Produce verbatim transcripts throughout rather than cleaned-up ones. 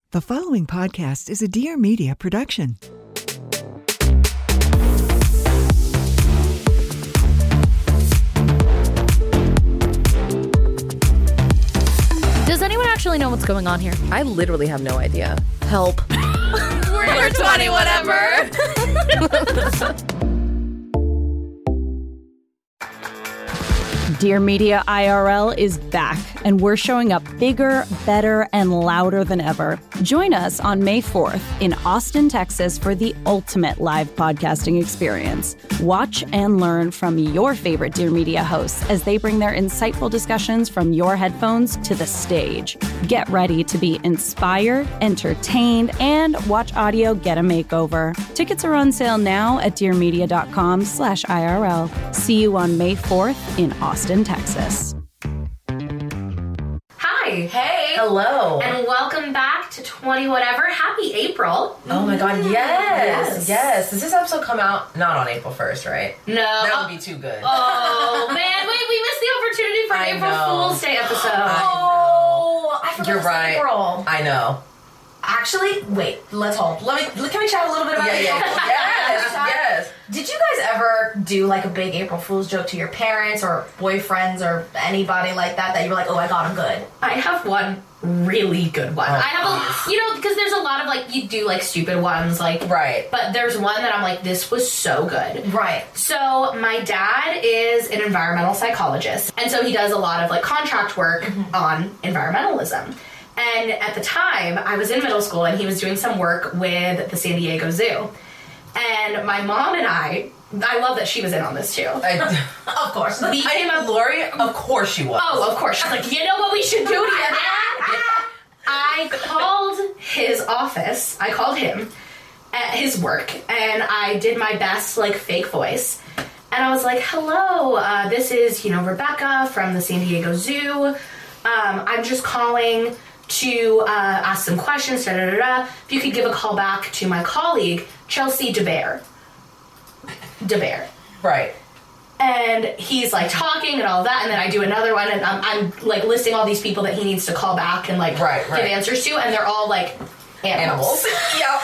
The following podcast is a Dear Media production. Does anyone actually know what's going on here? I literally have no idea. Help. We're, We're twenty whatever. Dear Media I R L is back, and we're showing up bigger, better, and louder than ever. Join us on May fourth in Austin, Texas for the ultimate live podcasting experience. Watch and learn from your favorite Dear Media hosts as they bring their insightful discussions from your headphones to the stage. Get ready to be inspired, entertained, and watch audio get a makeover. Tickets are on sale now at dearmedia.com slash IRL. See you on May fourth in Austin, Texas. Hi. Hey. Hello. And welcome back to twenty whatever. Happy April. Oh my god, yes. Yes. Yes. Does this episode come out not on April first, right? No. That would be too good. Oh, man. Wait, we missed the opportunity for an I April know. Fool's Day episode. I Oh, I forgot You're it's right. April. I know. Actually, wait, let's hold. Let me. Can we chat a little bit about Yeah, April yeah. Fool's? Yes, Chat? yes. Did you guys ever do like a big April Fool's joke to your parents or boyfriends or anybody like that that you were like, oh, I got him good? I have one really good one. Oh, I have a, you know, because there's a lot of like, you do like stupid ones, like, Right. but there's one that I'm like, this was so good. Right. So my dad is an environmental psychologist, and so he does a lot of like contract work Mm-hmm. on environmentalism. And at the time, I was in middle school, and he was doing some work with the San Diego Zoo. And my mom and I, I love that she was in on this too. I, Of course. We I came up. Lori, of course she was. Oh, of course. She's like, you know what we should do together? I called his office. I called him at his work, and I did my best, like, fake voice. And I was like, hello, uh, this is, you know, Rebecca from the San Diego Zoo. Um, I'm just calling to uh, ask some questions, da da da da. If you could give a call back to my colleague, Chelsea DeBear. DeBear. Right. And he's like talking and all that, and then I do another one, and I'm, I'm like listing all these people that he needs to call back and like Right, right. give answers to, and they're all like animals. Animals. Yep.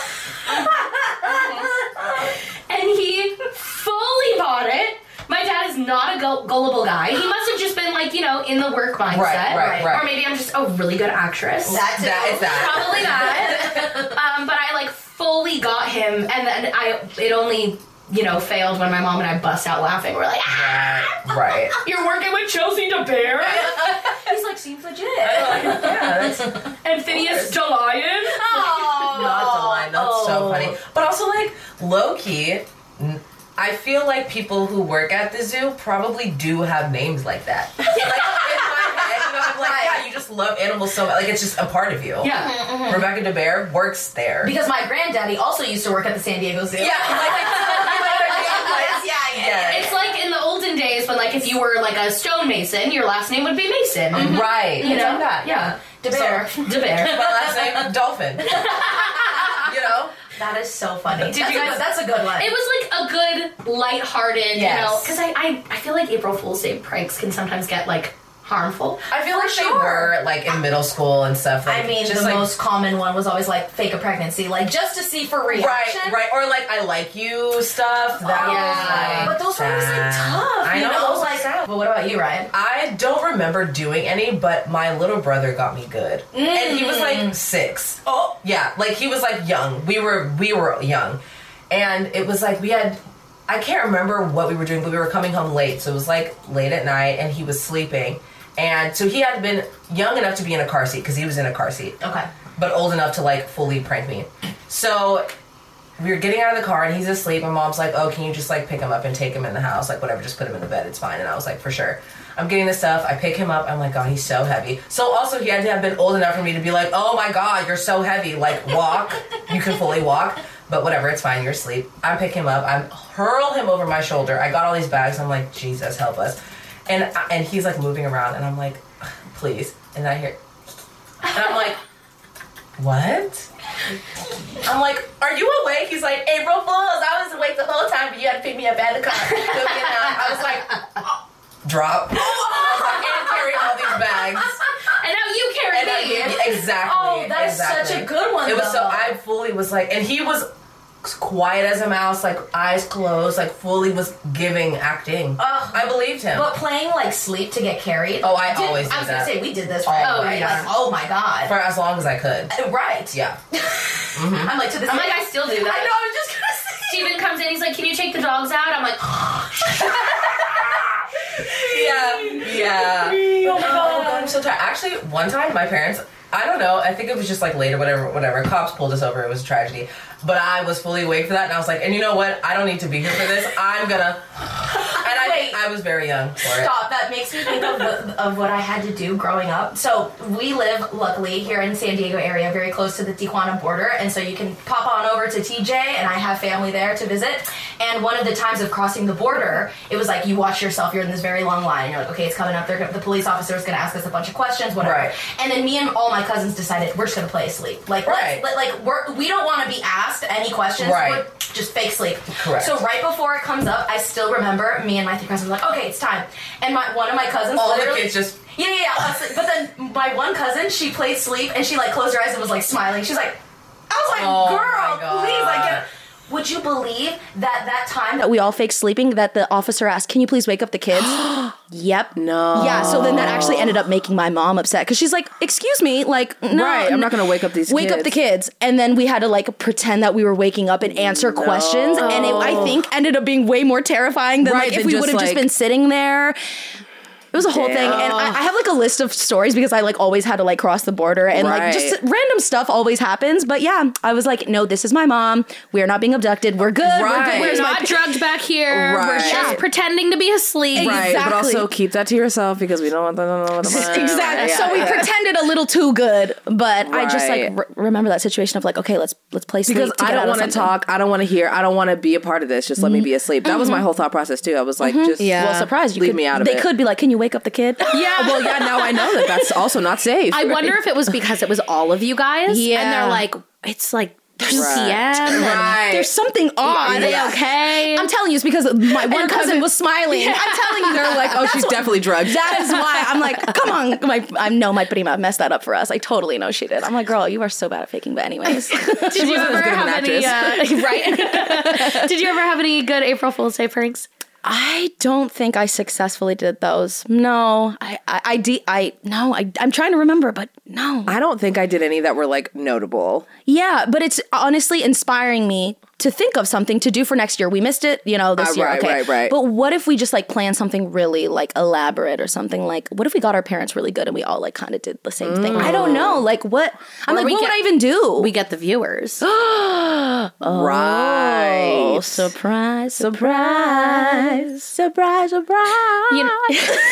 And he fully bought it. My dad is not a gull- gullible guy. He must have just been like, you know, in the work mindset. Right, right, right. Or maybe I'm just a really good actress. That too. That is that. Probably not. um, but I like fully got him, and then I it only, you know, failed when my mom and I bust out laughing. We're like, ah, Right. Right. you're working with Chelsea DeBear? He's like, seems legit. Yeah, that's And Phineas DeLion? Oh, not the line. That's so oh. funny. But also, like, low-key, n- I feel like people who work at the zoo probably do have names like that. Like, in my head, you know, I'm like, yeah, you just love animals so much. Like, it's just a part of you. Yeah. Rebecca DeBear works there. Because my granddaddy also used to work at the San Diego Zoo. yeah, like, yeah, yeah, yeah. It's like in the olden days when, like, if you were like a stonemason, your last name would be Mason. right. You know? that. Yeah. DeBear. So, DeBear. My last name, Dolphin. You know? That is so funny. Did that's, you a guys- good, that's a good one. It was like a good, lighthearted, you Yes. know, because I, I, I feel like April Fool's Day pranks can sometimes get, like, harmful. I feel like For they sure. were, like, in middle school and stuff. Like, I mean, just the like, most common one was always like fake a pregnancy, like just to see for reaction. Right, right. Or, like, I like you stuff. That Oh, Yeah. was, like, but those were always like sad. tough. I you know, know, those were like. sad. But what about you, Ryan? I don't remember doing any, but my little brother got me good. And he was, like, six. Oh, Yeah, like, he was, like, young. We were, we were young. And it was, like, we had... I can't remember what we were doing, but we were coming home late. So it was, like, late at night, and he was sleeping. And so he had been young enough to be in a car seat, because he was in a car seat. okay. But old enough to, like, fully prank me. So we were getting out of the car, and he's asleep, and Mom's like, oh, can you just, like, pick him up and take him in the house? Like, whatever, just put him in the bed, it's fine. And I was like, for sure. I'm getting the stuff, I pick him up, I'm like, God, he's so heavy. So also, he had to have been old enough for me to be like, oh my God, you're so heavy. Like, walk. You can fully walk. But whatever, it's fine, you're asleep. I pick him up, I hurl him over my shoulder. I got all these bags, I'm like, Jesus, help us. And and he's, like, moving around, and I'm like, please. And I hear, and I'm like, what? I'm like, are you awake? He's like, April Fools, I was awake the whole time, but you had to pick me up at the car. I was like, oh. Drop. I was like, and carry all these bags. And now you carry And me Yeah, exactly. Oh, that is exactly. such a good one, It was so, though. I fully was like, and he was quiet as a mouse, like eyes closed, like fully was giving acting. Ugh. I believed him. But playing like sleep to get carried. Oh, I did, always I was did gonna that. say we did this Oh, right away. yeah. Like, oh my god. For as long as I could. Right. Yeah. I'm like to this. I'm like, I still do that. I know. I was just gonna say. Steven comes in, he's like, can you take the dogs out? I'm like, Yeah. Yeah. Oh, God, I'm so tired. Actually, one time, my parents, I don't know, I think it was just like later, whatever, whatever. Cops pulled us over. It was a tragedy. But I was fully awake for that, and I was like, and you know what? I don't need to be here for this. I'm gonna. And I, Wait. I was very young for it. Stop. That makes me think of, the, of what I had to do growing up. So we live, luckily, here in San Diego area, very close to the Tijuana border. And so you can pop on over to T J, and I have family there to visit. And one of the times of crossing the border, it was like you watch yourself, you're in this very long line, and you're like, okay, it's coming up. They're, the police officer is going to ask us a bunch of questions, whatever. Right. And then me and all my cousins decided we're just going to play sleep. Like, Right. let's, like we're, we don't want to be asked any questions. Right. We're just fake sleep. Correct. So right before it comes up, I still remember me and my three cousins were like, okay, it's time. And my one of my cousins All the literally kids just. yeah, yeah, yeah. But then my one cousin, she played sleep and she like closed her eyes and was like smiling. She's like, I was like, Oh, my girl, God. please, like, get. Would you believe that that time that we all faked sleeping, that the officer asked, can you please wake up the kids? Yep. No. Yeah, so then that actually ended up making my mom upset because she's like, excuse me, like, no. Right, I'm not gonna wake up these Wake up kids. the kids. And then we had to like pretend that we were waking up and answer questions. And it, I think, ended up being way more terrifying than Right, like if than we just, would have just like- been sitting there. It was a whole thing, and I, I have like a list of stories because I like always had to like cross the border, and like just Right. random stuff always happens. But yeah, I was like, no, this is my mom. We are not being abducted. We're good. We're Right. good. we're Where's my not pa- drugged back here. We're Right. just Yeah. pretending to be asleep. Right, Exactly. but also keep that to yourself because we don't want them to know what the Exactly. Yeah, so we yeah. pretended a little too good, but I just like Right. re- remember that situation of like, okay, let's let's play sleep Because to I get out don't of want to something. talk. I don't want to hear. I don't want to be a part of this. Just let me be asleep. That was my whole thought process too. I was like, just Well, surprise! You leave could, me out of they it. could be like, can you wake up the kid? Yeah. Well, yeah. Now I know that that's also not safe. I wonder if it was because it was all of you guys. Yeah. And they're like, it's like two p.m. Right. and Right. There's something odd. Are they okay? I'm telling you, it's because my one cousin was smiling. I'm telling you, They're like, oh, she's definitely drugged. that is why I'm like, come on, my I know my prima messed that up for us. I totally know she did. I'm like, girl, you are so bad at faking. But anyways, Did you wasn't as ever good of an have any, uh, right? Did you ever have any good April Fool's Day pranks? I don't think I successfully did those. No, I, I, I, de- I no, I, I'm trying to remember, but no. I don't think I did any that were like notable. Yeah, but it's honestly inspiring me to think of something to do for next year. We missed it, you know, this Uh, year. right, okay. right, right. But what if we just like plan something really like elaborate or something like, what if we got our parents really good and we all like kind of did the same thing? I don't know. Like what? I'm Or like, we what would get- I even do? We get the viewers. Right. Oh, surprise, surprise, surprise, surprise. You know,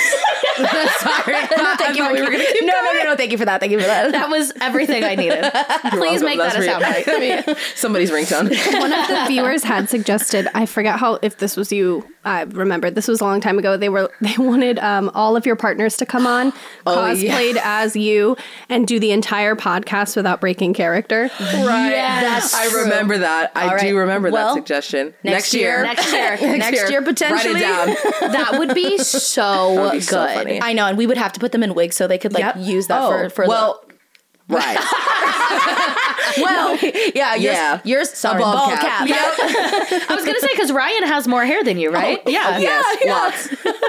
Sorry. I Thank you thought for we were gonna keep no, no, no, no. Thank you for that. Thank you for that. that was everything I needed. Please welcome. make That's that a for you. soundbite. Somebody's ringtone. One of the viewers had suggested, I forget how, if this was you, I remember this was a long time ago. They were they wanted um, all of your partners to come on, cosplayed as you, and do the entire podcast without breaking character. Right. That's I true. remember that. I All do right. remember Well, that suggestion. next year. Next year. Next year, potentially. Write it down. That would be so would be good. so funny. I know, and we would have to put them in wigs so they could like Yep. use that Oh, for for well, right. the, well, yeah, yours, Yeah. yours, sorry, bald bald, cap. cap. I was gonna say because Ryan has more hair than you, right? yeah. Yes, yeah. lots.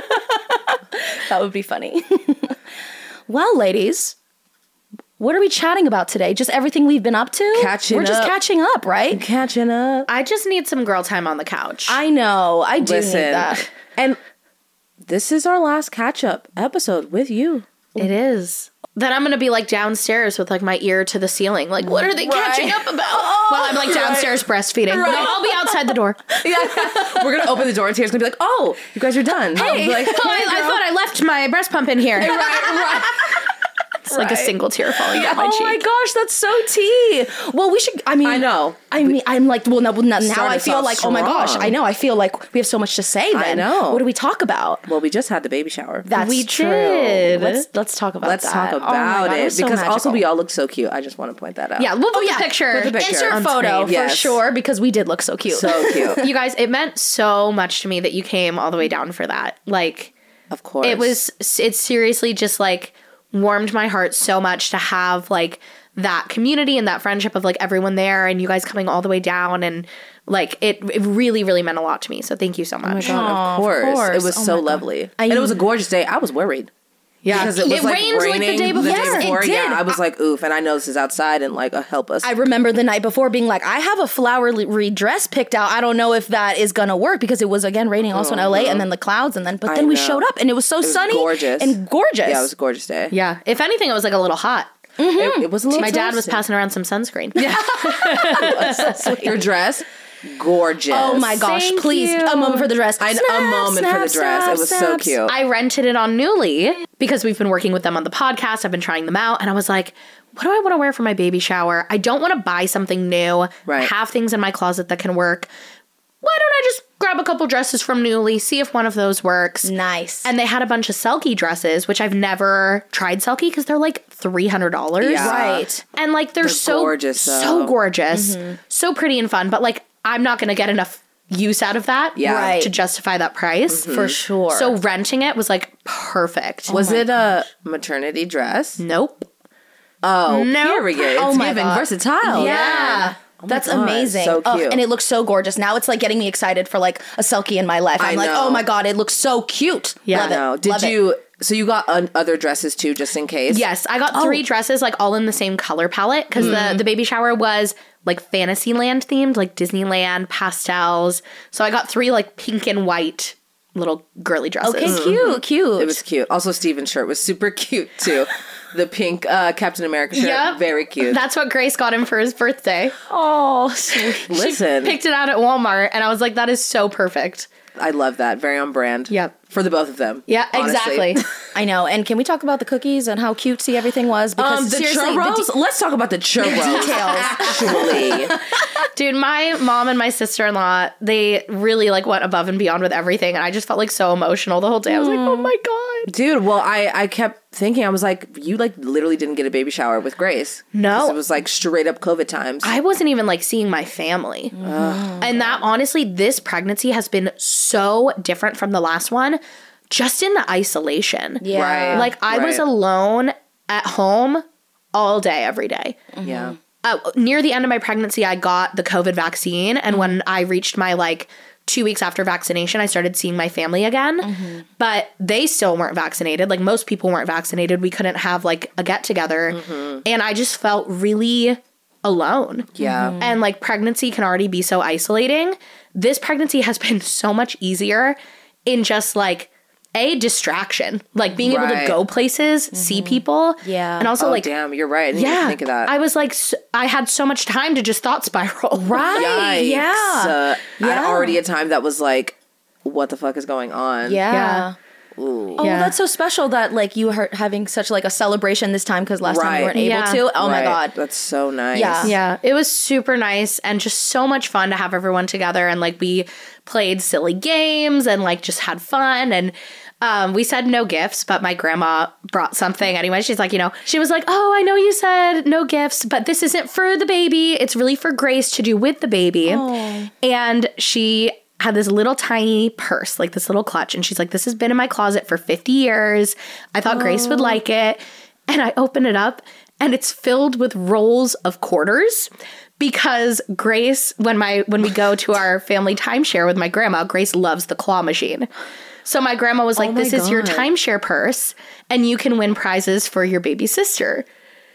That would be funny. Well, ladies, what are we chatting about today? Just everything we've been up to? Catching We're just up. catching up, right? Catching up. I just need some girl time on the couch. I know. I do Listen. need that. And this is our last catch up episode with you. It is. Then I'm gonna be like downstairs with like my ear to the ceiling. Like, what are they catching up about? While I'm like downstairs breastfeeding. No, I'll be outside the door. Yeah. We're gonna open the door and Tara's gonna be like, oh, you guys are done. Hey. Like, Oh, I, I thought I left my breast pump in here. right, right. It's like a single tear falling down my Oh cheek. my gosh, that's so tea. Well, we should. I mean, I know. I mean, I'm like, well, now, now, now Start I us feel off like, oh my gosh, strong. I know. I feel like we have so much to say. Then I know. What do we talk about? Well, we just had the baby shower. That's We true. did. Let's let's talk about Let's that. talk Oh my about God, it. was so because also magical. we all look so cute. I just want to point that out. Yeah, we'll put Oh, the yeah. picture. Put the picture. Insert on photo screen. for Yes. sure because we did look so cute. So cute. You guys, it meant so much to me that you came all the way down for that. Like, Of course. it was, it's seriously just like warmed my heart so much to have like that community and that friendship of like everyone there and you guys coming all the way down, and like it, it really, really meant a lot to me. So thank you so much. Oh my God, of course. of course. It was Oh so my God. lovely. I- and it was a gorgeous day. I was worried. Yeah. Because it was It like rained, like, the raining day before. Yes, it before. did. Yeah, I was like, oof. And I know this is outside and like, uh, help us. I remember the night before being like, I have a flowery dress picked out. I don't know if that is gonna work because it was again raining also in L A and then the clouds and then but I then we know. showed up and it was so was sunny gorgeous. and gorgeous. Yeah, it was a gorgeous day. Yeah. If anything, it was like a little hot. It, it was a little My dad was toasty. passing around some sunscreen. Yeah. Your dress, gorgeous. Oh my gosh, Thank please. you. A moment for the dress. I, Snap, a moment snap, for the dress. snap, it was so snaps. cute. I rented it on Nuuly because we've been working with them on the podcast. I've been trying them out, and I was like, what do I want to wear for my baby shower? I don't want to buy something new. Right. I have things in my closet that can work. Why don't I just grab a couple dresses from Nuuly, see if one of those works? Nice. And they had a bunch of Selkie dresses, which I've never tried Selkie because they're like three hundred dollars. Yeah. right. And like they're, They're so gorgeous, so though. gorgeous, so pretty and fun. But like I'm not going to get enough use out of that Yeah. Right. to justify that price. For sure. So renting it was like perfect. was it a maternity dress? Nope. Oh, Nope. period. It's Oh my giving God. versatile. yeah. That's God, amazing. so Oh, cute. and it looks so gorgeous. Now it's like getting me excited for like a Selkie in my life. I'm I like, know. oh my God, it looks so cute. Yeah. Love I it. know. Did Love it. you? So you got un- other dresses too, just in case. Yes, I got Oh. three dresses like all in the same color palette because the, the baby shower was like Fantasyland themed, like Disneyland pastels. So I got three like pink and white little girly dresses. Okay, cute, cute. It was cute. Also, Steven's shirt was super cute too. The pink uh, Captain America shirt, Yep. very cute. That's what Grace got him for his birthday. oh, sweet. Listen, Picked it out at Walmart, and I was like, that is so perfect. I love that. Very on brand. Yep. For the both of them. Yeah, honestly. exactly. I know. And can we talk about the cookies and how cutesy everything was? Because Um, the seriously, churros. the Let's talk about the churros. details. Actually, Dude, my mom and my sister-in-law, they really like went above and beyond with everything, and I just felt like so emotional the whole day. I was like, oh my God. dude. Well, I I kept thinking. I was like, you like literally didn't get a baby shower with Grace. No. 'Cause it was like straight up COVID times. I wasn't even like seeing my family. And that honestly, this pregnancy has been so different from the last one, just in the isolation. Yeah. Right. Like I was Right. alone at home all day, every day. yeah. Uh, near the end of my pregnancy, I got the COVID vaccine. And when I reached my like two weeks after vaccination, I started seeing my family again. But they still weren't vaccinated. Like most people weren't vaccinated. We couldn't have like a get together. And I just felt really alone. Yeah. And like pregnancy can already be so isolating. This pregnancy has been so much easier in just like a distraction, like being able to Right. go places, see people. Yeah. And also Oh like, damn, you're right. I didn't even yeah, think of that. I was like, s I had so much time to just thought spiral. Right. Yikes. Yeah. Uh, Yeah. At already a time that was like, what the fuck is going on? Yeah. Yeah. Ooh. Oh, Yeah. that's so special that like you are having such like a celebration this time because last time Right. you weren't able Yeah. to. Oh my Right. God. That's so nice. Yeah. Yeah, it was super nice and just so much fun to have everyone together. And like we played silly games and like just had fun. And um, we said no gifts, but my grandma brought something anyway. She's like, you know, she was like, oh, I know you said no gifts, but this isn't for the baby. It's really for Grace to do with the baby. And she had this little tiny purse, like this little clutch. And she's like, this has been in my closet for fifty years. I thought Grace would like it. And I open it up and it's filled with rolls of quarters because Grace, when my when we go to our family timeshare with my grandma, Grace loves the claw machine. So my grandma was like, my this is your God. timeshare purse and you can win prizes for your baby sister.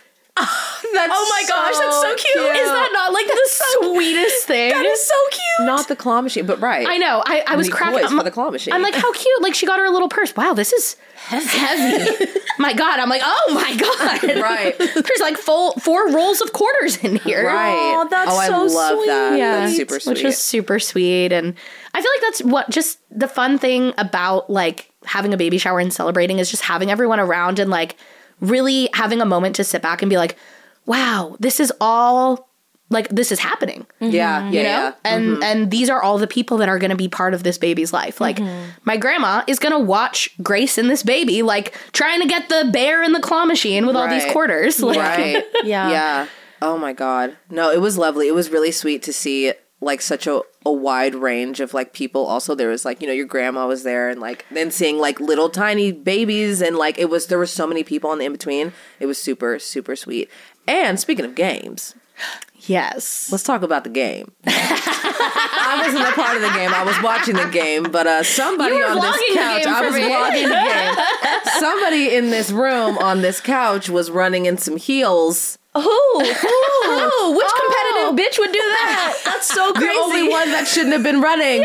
That's Oh my gosh, that's so cute. Is that not like the sweetest thing? That is so cute. not the claw machine, but right. I know. I, I was Need cracking toys I'm- for the claw machine. I'm like, how cute. Like she got her a little purse. Wow, this is heavy. My God. I'm like, oh my God. Right. There's like full four rolls of quarters in here. Right. Oh, that's oh, I so love sweet. that. Yeah. That's super sweet. Which was super sweet. And I feel like that's what just the fun thing about like having a baby shower and celebrating is just having everyone around and like really having a moment to sit back and be like, wow, this is all like this is happening. yeah, yeah, You know? yeah. And and these are all the people that are gonna be part of this baby's life. Like my grandma is gonna watch Grace and this baby like trying to get the bear in the claw machine with all these Right. quarters. Like Right. Yeah. Yeah. Oh my God. No, it was lovely. It was really sweet to see like such a, a wide range of like people. Also, there was like, you know, your grandma was there, and like then seeing like little tiny babies, and like it was there were so many people in the in between. It was super super sweet. And speaking of games, Yes. let's talk about the game. I wasn't a part of the game. I was watching the game, but uh, somebody You were on this vlogging the couch. game I for was me. vlogging the game. Somebody in this room on this couch was running in some heels. Who? Who? Who? Which competitive bitch would do that? That's so crazy. The only one that shouldn't have been running.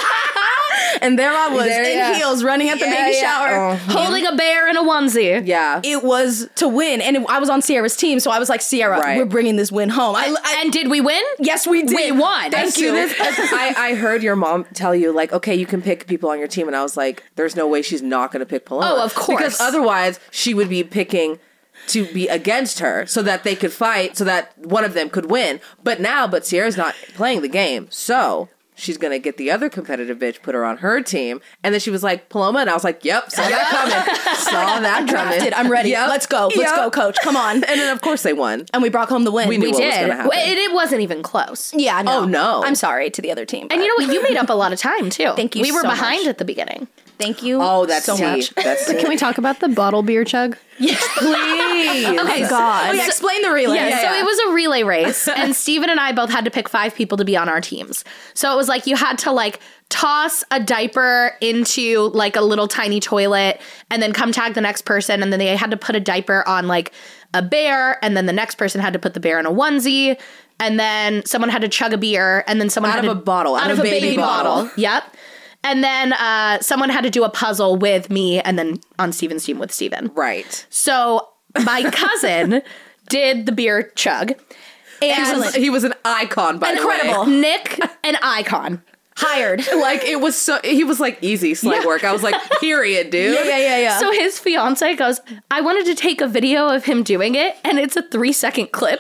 And there I was There, in yeah. heels running at the Yeah, baby yeah. shower. Oh. Holding a bear in a onesie. Yeah. It was to win. And it, I was on Sierra's team, so I was like, Sierra, Right. we're bringing this win home. I, I, And did we win? yes, we did. We won. Thank As you. soon as- I, I heard your mom tell you, like, okay, you can pick people on your team. And I was like, there's no way she's not going to pick Paloma. Oh, of course. Because otherwise, she would be picking to be against her so that they could fight, so that one of them could win. But now, but Sierra's not playing the game. So she's going to get the other competitive bitch, put her on her team. And then she was like, Paloma. And I was like, yep, saw that coming. Saw that coming. Drafted. I'm ready. Yep. Let's go. Let's Yep. go, coach. Come on. And then, of course, they won. And we brought home the win. We knew We what was did. gonna happen. It, it wasn't even close. Yeah, no. Oh, no. I'm sorry to the other team. And you know what? You made up a lot of time too. Thank you We were so behind much. at the beginning. Thank you. Oh, that's so tea. much. That's tea. Can we talk about the bottle beer chug? Please. Okay, God. Oh, yeah, explain the relay. Yeah, so it was a relay race, and Steven and I both had to pick five people to be on our teams. So it was like you had to like toss a diaper into like a little tiny toilet, and then come tag the next person, and then they had to put a diaper on like a bear, and then the next person had to put the bear in a onesie, and then someone had to chug a beer, and then someone Out had of to, a bottle, out, of a baby, bottle. Yep. And then uh, someone had to do a puzzle with me, and then on Steven's team with Steven. Right. So my cousin did the beer chug. And He was an icon, by Incredible. the way. Nick, an icon. Hired. Like, it was so, he was like easy slight work. I was like, period, dude. Yeah, yeah, yeah, yeah. So his fiance goes, I wanted to take a video of him doing it, and it's a three second clip.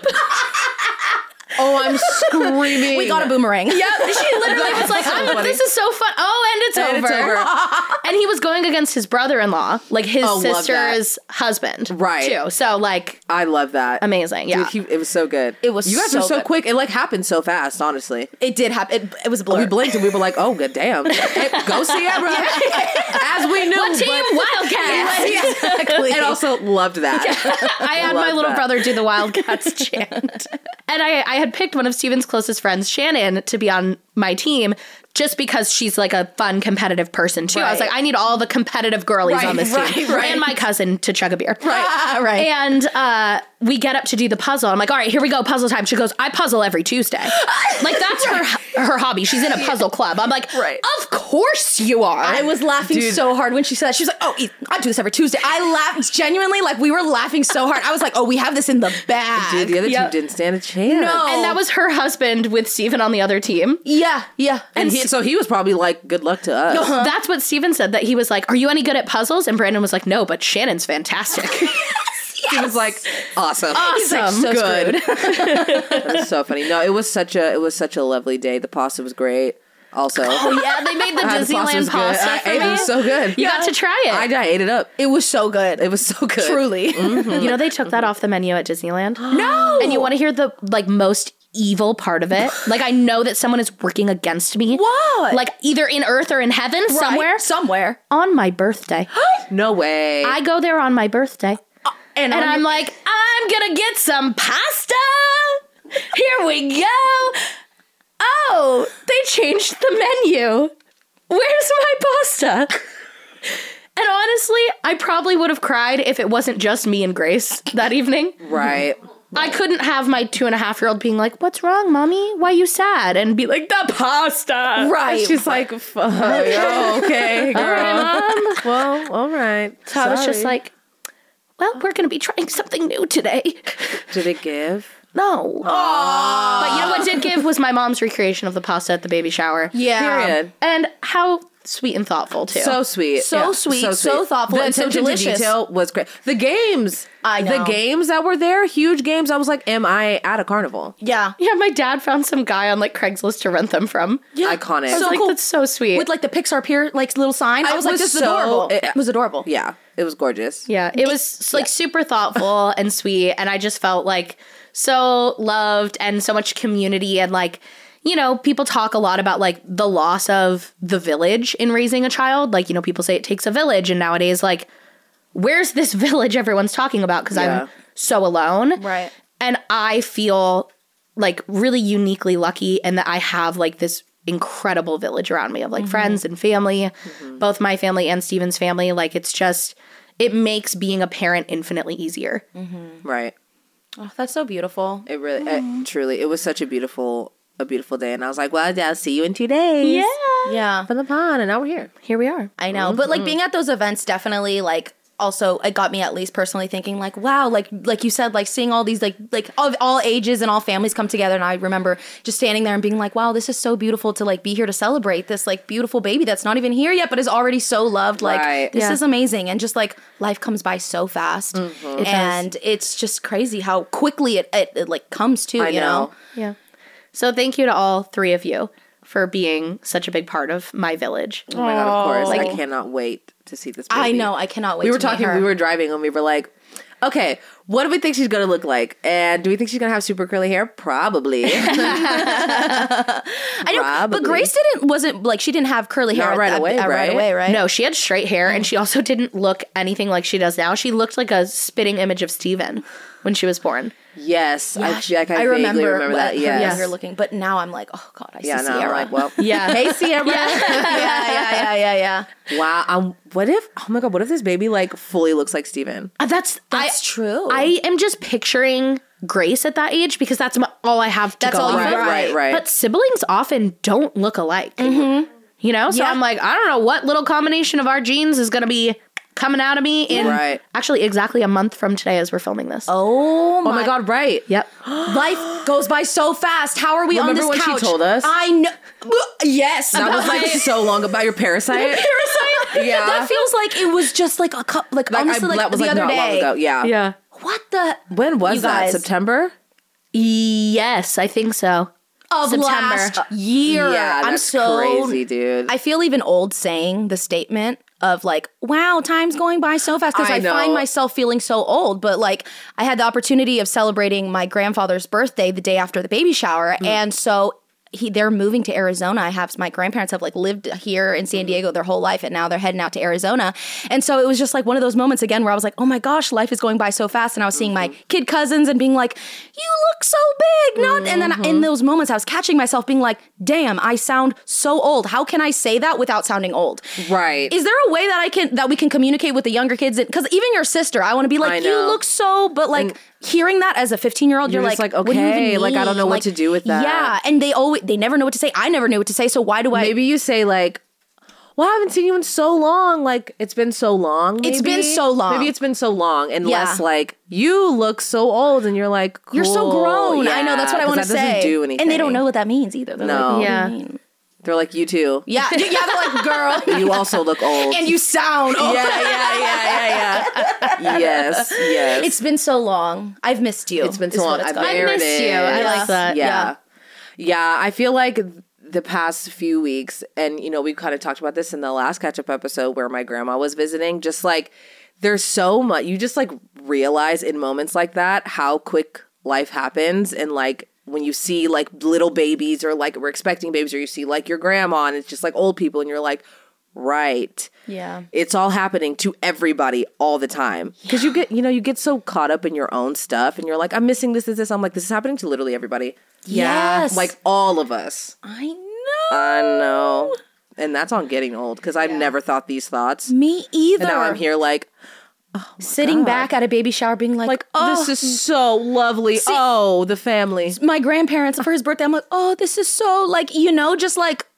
Oh, I'm screaming. we got a boomerang. Yep. She literally was like, so I'm, funny. this is so fun. Oh, and it's And over. it's over. And he was going against his brother-in-law, like his Oh, love sister's husband. Right. Too. So like, I love that. amazing. Yeah. Dude, he, it was so good. It was You guys so were so good. quick. It like happened so fast, honestly. It did happen. It, it was a blur. We blinked and we were like, oh, good damn. Hey, go Sierra. As we knew. What team? but- Wildcats. Yes, exactly. And also loved that. I had my Love little that. brother do the Wildcats chant. And I, I had picked one of Steven's closest friends, Shannon, to be on my team just because she's like a fun, competitive person too. I was Right. like, I need all the competitive girlies Right, on this right, team. right. And my cousin to chug a beer. Ah, right. And uh, we get up to do the puzzle. I'm like, all right, here we go, puzzle time. She goes, I puzzle every Tuesday. Like, that's her her hobby. She's in a puzzle club. I'm like, Right. of course you are. I was laughing Dude. so hard when she said that. She was like, oh, I do this every Tuesday. I laughed genuinely, like we were laughing so hard. I was like, oh, we have this in the bag. Dude, the other Yep. team didn't stand a chance. No. And that was her husband with Steven on the other team. Yeah, yeah. And he, so he was probably like, good luck to us. Uh-huh. That's what Steven said, that he was like, are you any good at puzzles? And Brandon was like, no, but Shannon's fantastic. He was like, awesome. Awesome. so Good. screwed. That was so funny. No, it was such a it was such a lovely day. The pasta was great. Also, Oh, yeah, they made the Uh, the pasta Disneyland was good. pasta I for ate me. it. It was so good. You got to try it. I, I ate it up. It was so good. It was so good. Truly. You know, they took that off the menu at Disneyland. No. And you want to hear the like most evil part of it? Like, I know that someone is working against me. What? Like, either in Earth or in heaven, Right. somewhere. Somewhere. On my birthday. No way. I go there on my birthday. And, And on I'm your- like, I'm gonna get some pasta. Here we go. Oh, they changed the menu. Where's my pasta? And honestly, I probably would have cried if it wasn't just me and Grace that evening. right. I couldn't have my two and a half year old being like, "What's wrong, mommy? Why you sad?" And be like, "The pasta." right. She's like, fuck. Oh, okay, girl. All right, mom. Well, all right. So I was just Sorry. like, "Well, we're gonna be trying something new today." Did it give? No. But you know what did give was my mom's recreation of the pasta at the baby shower. yeah. Period. And how sweet and thoughtful, too. So sweet. So sweet, so thoughtful, The and so attention to delicious. detail was great. The games. I know. The games that were there, huge games. I was like, am I at a carnival? Yeah. Yeah, my dad found some guy on like Craigslist to rent them from. Iconic. I was So like, cool. that's so sweet. With like the Pixar Pier like little sign. I, I was like, was this is so- adorable. it- It, was adorable. Yeah, it was gorgeous. yeah, it was like super thoughtful and sweet. And I just felt like so loved and so much community and like, you know, people talk a lot about like the loss of the village in raising a child. Like, you know, people say it takes a village, and nowadays, like, where's this village everyone's talking about? Because Yeah. I'm so alone. Right. And I feel like really uniquely lucky in that I have like this incredible village around me of like friends and family, both my family and Steven's family. Like, it's just, it makes being a parent infinitely easier. Right. Oh, that's so beautiful. It really, it, truly, it was such a beautiful, a beautiful day. And I was like, well, I'll see you in two days. Yeah. For the pond. And now we're here. Here we are. I know. But like being at those events definitely like also it got me at least personally thinking like, wow, like like you said, like seeing all these like like of all ages and all families come together. And I remember just standing there and being like, wow, this is so beautiful to like be here to celebrate this like beautiful baby that's not even here yet, but is already so loved. Like Right. this Yeah. is amazing. And just like life comes by so fast. And it's just crazy how quickly it, it, it like comes to, I you know. know. Yeah. So thank you to all three of you for being such a big part of my village. Oh my God, of course. I cannot wait to see this baby. I know, I cannot wait We were to meet talking, her. we were driving and we were like, okay, what do we think she's going to look like? And do we think she's going to have super curly hair? Probably. I know, Probably. but Grace didn't wasn't like she didn't have curly hair Not at right that- away, uh, right right? away, right? No, she had straight hair, and she also didn't look anything like she does now. She looked like a spitting image of Steven when she was born. Yes. I feel like I, I vaguely remember, remember, what that. her Yes. younger looking, but now I'm like, oh god, I Yeah, see no, I'm Sierra. like, well, Yeah. hey, Sierra. yeah, yeah, yeah, yeah, yeah. Wow. Um, what if, oh my God, what if this baby like fully looks like Steven? Uh, That's That's true. I am just picturing Grace at that age because that's m- all I have to That's go all off you of. got. Right, right. But siblings often don't look alike. Mm-hmm. You know? So Yeah. I'm like, I don't know what little combination of our genes is going to be coming out of me in Right. actually exactly a month from today as we're filming this. oh my, Oh my God, right. Yep. life goes by so fast. How are we on Remember this when she couch? told us? I know. Yes, That was like so long about your parasite. parasite. Yeah. That feels like it was just like a cup, like, Like, honestly, I, like that was the like other not day. long ago. Yeah. Yeah. What the? When was You that? guys. September? Yes, I think so. Of September. last year. Yeah, I'm that's so crazy, dude. I feel even old saying the statement of like, wow, time's going by so fast because I I, know. find myself feeling so old. But like, I had the opportunity of celebrating my grandfather's birthday the day after the baby shower. Mm. And so he, they're moving to Arizona. I have, my grandparents have like lived here in San Diego their whole life and now they're heading out to Arizona. And so it was just like one of those moments again where I was like, oh my gosh, life is going by so fast. And I was seeing my kid cousins and being like, you look so big. Not, and then in those moments I was catching myself being like, damn, I sound so old. How can I say that without sounding old? Right. Is there a way that I can, that we can communicate with the younger kids? Because even your sister, I want to be I like, you know. look so, but like hearing that as a fifteen year old, you're, You're like, just like, what do you even okay, like, I don't mean? know what Like, to do with that. Yeah. And they always, they never know what to say. I never knew what to say. So why do I? Maybe you say like, well, I haven't seen you in so long. Like, it's been so long. It's maybe? been so long. Maybe it's been so long. And Yeah. less like, you look so old. And you're like, You're so cool. grown. I Yeah, know. That's what I 'cause want to that say. doesn't do anything. And they don't know what that means either. They're No. Like, Yeah. what do you mean? They're like, you too. Yeah. Yeah. They're like, girl. You also look old. and you sound old. yeah, yeah, yeah, yeah, yeah. Yes, yes. It's been so long. I've missed you. It's been so is long. what it's I've got. there missed it you. I is. like that. Yeah. yeah. I feel like the past few weeks, and you know, we kind of talked about this in the last catch up episode where my grandma was visiting, just like there's so much you just like realize in moments like that how quick life happens. And like when you see like little babies or like we're expecting babies, or you see like your grandma and it's just like old people and you're like, right. Yeah. It's all happening to everybody all the time. Because you get, you know, you get so caught up in your own stuff and you're like, I'm missing this, this, this. I'm like, this is happening to literally everybody. Yes. Like all of us. I know. I know. And that's on getting old because I've never thought these thoughts. Me either. And now I'm here like, sitting back at a baby shower being like, like, oh, this is so lovely. Oh, the family. my grandparents for his birthday. I'm like, oh, this is so like, you know, just like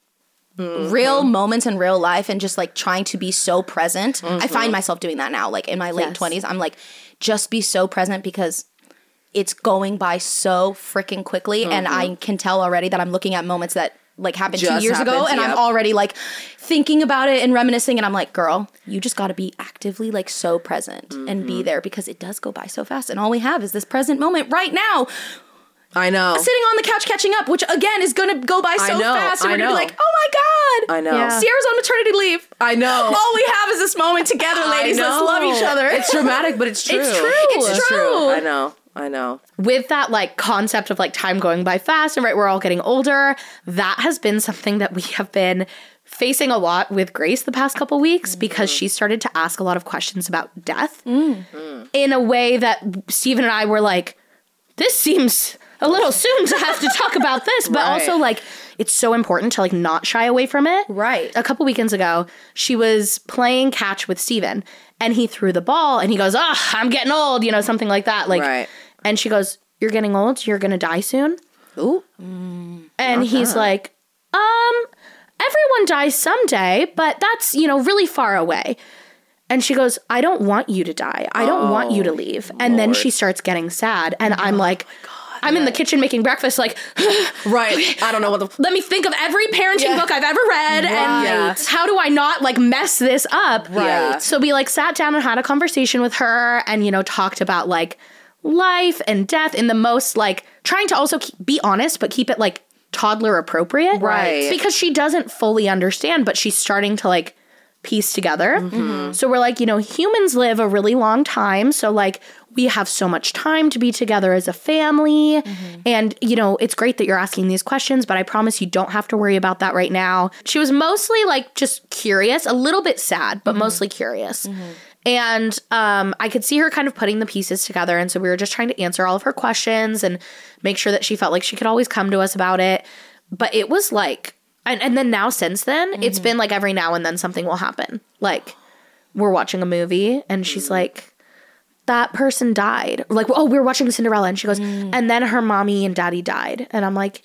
real moments in real life and just like trying to be so present. I find myself doing that now, like in my late twenties. I'm like, just be so present because it's going by so freaking quickly. And I can tell already that I'm looking at moments that like happened Just two years ago happened, and yep. I'm already like thinking about it and reminiscing. And I'm like, girl, you just got to be actively like so present and be there because it does go by so fast. And all we have is this present moment right now. I know. Sitting on the couch catching up, which again is gonna go by so I know, fast. And I we're gonna know. be like, oh my God. I know. Yeah. Sierra's on maternity leave. I know. All we have is this moment together, ladies. I Let's know. love each other. It's dramatic, but it's true. It's true. It's It's true. true. I know. I know. With that like concept of like time going by fast and right, we're all getting older, that has been something that we have been facing a lot with Grace the past couple weeks mm-hmm. because she started to ask a lot of questions about death mm-hmm. in a way that Steven and I were like, this seems a little soon to have to talk about this, but right. also like it's so important to like not shy away from it. Right. A couple weekends ago, she was playing catch with Steven and he threw the ball and he goes, oh, I'm getting old, you know, something like that. Like, right. And she goes, you're getting old, you're going to die soon. Ooh. Mm, and he's that. like, um, everyone dies someday, but that's, you know, really far away. And she goes, I don't want you to die. I don't oh, want you to leave. And Lord. Then she starts getting sad. And I'm like, oh I'm yeah. in the kitchen making breakfast, like, right. I don't know what the. Let me think of every parenting yeah. book I've ever read. Right. And yeah. how do I not like mess this up? Right. So we like sat down and had a conversation with her and, you know, talked about like life and death in the most like trying to also keep, be honest, but keep it like toddler appropriate. Right. Because she doesn't fully understand, but she's starting to like piece together. Mm-hmm. So we're like, you know, humans live a really long time. So like we have so much time to be together as a family. Mm-hmm. And, you know, it's great that you're asking these questions, but I promise you don't have to worry about that right now. She was mostly like just curious, a little bit sad, but mm-hmm. mostly curious. Mm-hmm. And um, I could see her kind of putting the pieces together. And so we were just trying to answer all of her questions and make sure that she felt like she could always come to us about it. But it was like, and, and then now since then, mm-hmm. it's been like every now and then something will happen. Like we're watching a movie and she's mm-hmm. like, that person died. Or like, oh, we were watching Cinderella. And she goes, mm. and then her mommy and daddy died. And I'm like,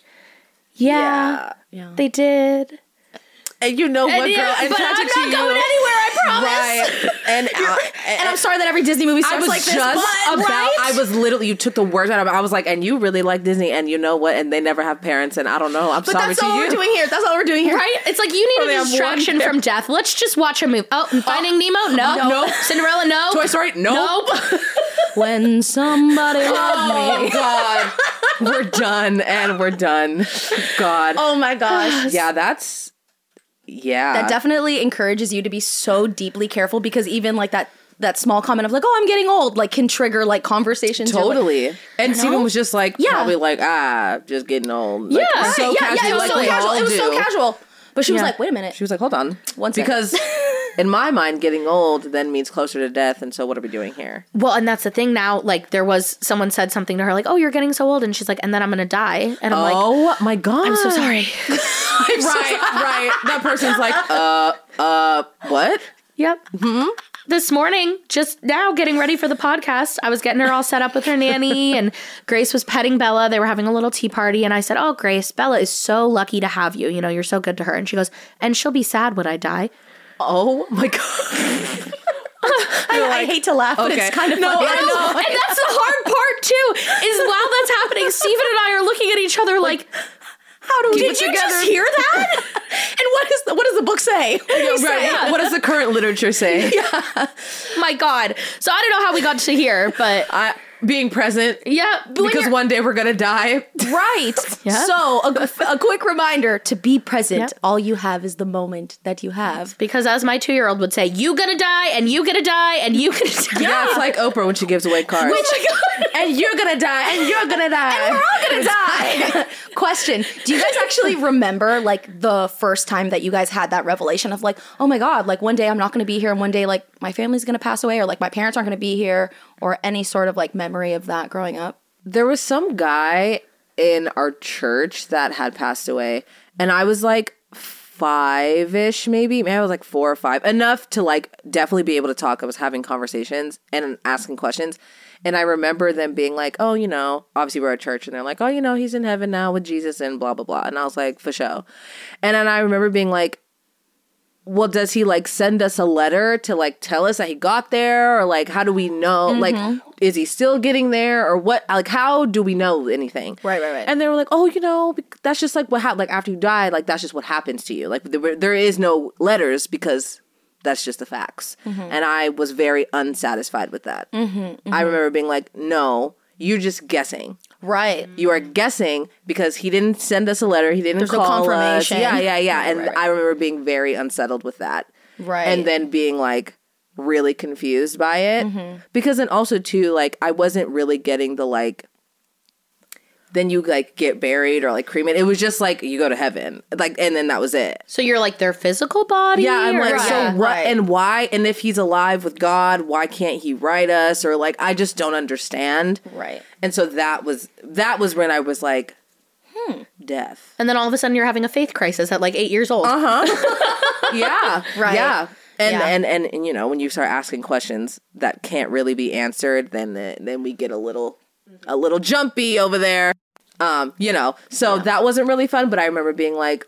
yeah, yeah. they did. And you know what, and, girl? Yeah, and but I'm not you, going anywhere, I promise. Right. And, uh, and, and I'm sorry that every Disney movie starts I was like this, just but, about, right? I was literally, you took the words out of it. I was like, and you really like Disney, and you know what? And they never have parents, and I don't know. I'm but sorry that's to all you. we're doing here. That's all we're doing here. Right? It's like, you need a distraction from death. Let's just watch a movie. Oh, Finding oh. Nemo? No. No. Cinderella? No. Toy Story? No. Nope. When somebody loved me. Oh, God. We're done, and we're done. God. Oh, my gosh. Yeah, that's... Yeah. That definitely encourages you to be so deeply careful because even like that that small comment of like, oh, I'm getting old, like can trigger like conversations. Totally. Like, and Steven was just like, yeah. probably like, ah, just getting old. Like, yeah. so yeah, casual. yeah, it was like so casual. It was do. so casual. But she was yeah. like, wait a minute. She was like, hold on. One second. Because in my mind, getting old then means closer to death. And so what are we doing here? Well, and that's the thing now. Like there was someone said something to her like, oh, you're getting so old. And she's like, and then I'm going to die. And I'm oh, like, oh my God. I'm so sorry. I'm right, so sorry. Right. That person's like, uh, uh, what? Yep. Mm-hmm. This morning, just now getting ready for the podcast, I was getting her all set up with her nanny and Grace was petting Bella. They were having a little tea party and I said, oh, Grace, Bella is so lucky to have you. You know, you're so good to her. And she goes, and she'll be sad when I die. Oh my God. I, like, I hate to laugh, but okay. it's kind of no, funny. I know. And that's the hard part too, is while that's happening, Steven and I are looking at each other like, how do we Did you together? just hear that? And what is the, what does the book say? What, yeah, say? Right. Yeah. What does the current literature say? Yeah. My God. So I don't know how we got to here, but I, being present. Yeah. Because one day we're gonna die. Right. Yeah. So a, a quick reminder to be present. Yep. All you have is the moment that you have. Because as my two-year-old would say, you gonna die, and you gonna die, and you gonna die. Yeah, it's like Oprah when she gives away cards. Which, and you're gonna die, and you're gonna die. And we're all gonna die. Question. Do you guys actually remember like the first time that you guys had that revelation of like, oh my God, like one day I'm not gonna be here, and one day like my family's gonna pass away, or like my parents aren't gonna be here, or any sort of like memory of that growing up? There was some guy in our church that had passed away, and I was like five-ish maybe. Maybe I was like four or five. Enough to like definitely be able to talk. I was having conversations and asking questions. And I remember them being like, oh, you know, obviously we're at church, and they're like, oh, you know, he's in heaven now with Jesus and blah, blah, blah. And I was like, for sure. And then I remember being like, well, does he like send us a letter to like tell us that he got there? Or like, how do we know? Mm-hmm. Like, is he still getting there? Or what? Like, how do we know anything? Right, right, right. And they were like, oh, you know, that's just like what happened. Like, after you die, like, that's just what happens to you. Like, there, there is no letters because that's just the facts. Mm-hmm. And I was very unsatisfied with that. Mm-hmm, mm-hmm. I remember being like, no, you're just guessing. Right. You are guessing because he didn't send us a letter. He didn't There's call no confirmation. us. Yeah, yeah, yeah. Right, and right, right. I remember being very unsettled with that. Right. And then being like, really confused by it. Mm-hmm. Because then also too, like, I wasn't really getting the like, then you like get buried or like cremated. It was just like you go to heaven, like, and then that was it. So you're like their physical body. Yeah, I'm like, or- so Yeah, what right. and why? And if he's alive with God, why can't he write us? Or like, I just don't understand. Right. And so that was that was when I was like, hmm, death. And then all of a sudden you're having a faith crisis at like eight years old. Uh huh. Yeah. Right. Yeah. And, Yeah. and and and you know, when you start asking questions that can't really be answered, then the, then we get a little a little jumpy over there. Um, you know, so yeah. that wasn't really fun, but I remember being like,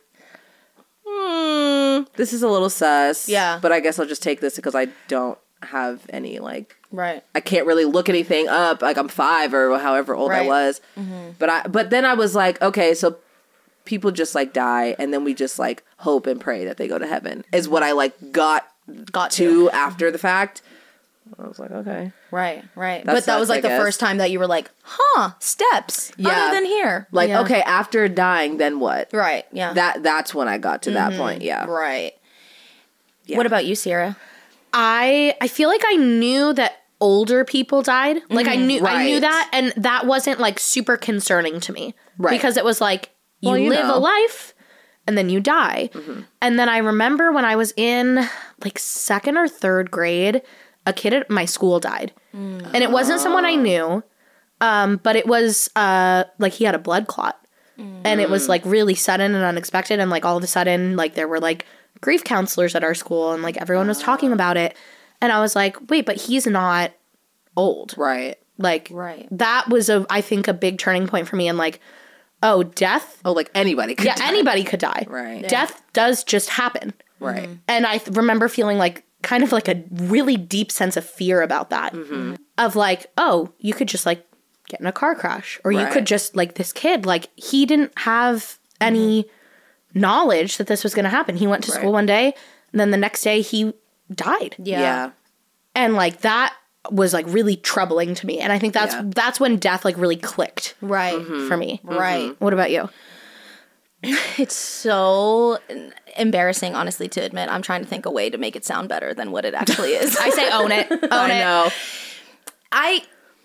hmm, this is a little sus. Yeah. But I guess I'll just take this because I don't have any, like, right. I can't really look anything up. Like, I'm five or however old Right. I was. Mm-hmm. But I, but then I was like, okay, so people just, like, die, and then we just, like, hope and pray that they go to heaven, is what I, like, got, Got to to. after the fact. I was like, okay. Right, right. That but that was sucks, like I the guess. first time that you were like, huh, steps. Yeah. Other than here. Like, Yeah. okay, after dying, then what? Right, yeah. That That's when I got to that point, yeah. Right. Yeah. What about you, Sierra? I I feel like I knew that older people died. Like I knew I knew Right. that, and that wasn't like super concerning to me. Right. Because it was like you, Well, you live know. a life and then you die. And then I remember when I was in like second or third grade, a kid at my school died. And it wasn't someone I knew. Um, but it was uh like he had a blood clot. And it was like really sudden and unexpected, and like all of a sudden like there were like grief counselors at our school, and like everyone was talking about it. And I was like, wait, but he's not old. Right. Like Right. that was a I think a big turning point for me, and like, oh, death? Oh, like anybody could Yeah, die. anybody could die. Right. Death does just happen. Right. And I th- remember feeling like kind of like a really deep sense of fear about that. Mm-hmm. Of like, oh, you could just like get in a car crash, or you Right. could just like this kid, like he didn't have any knowledge that this was going to happen. He went to Right. school one day, and then the next day he died. Yeah. And like that was like really troubling to me. And I think that's Yeah. that's when death like really clicked Right. for me. Right. What about you? It's so embarrassing, honestly, to admit. I'm trying to think a way to make it sound better than what it actually is. I say own it. Own I it. know. I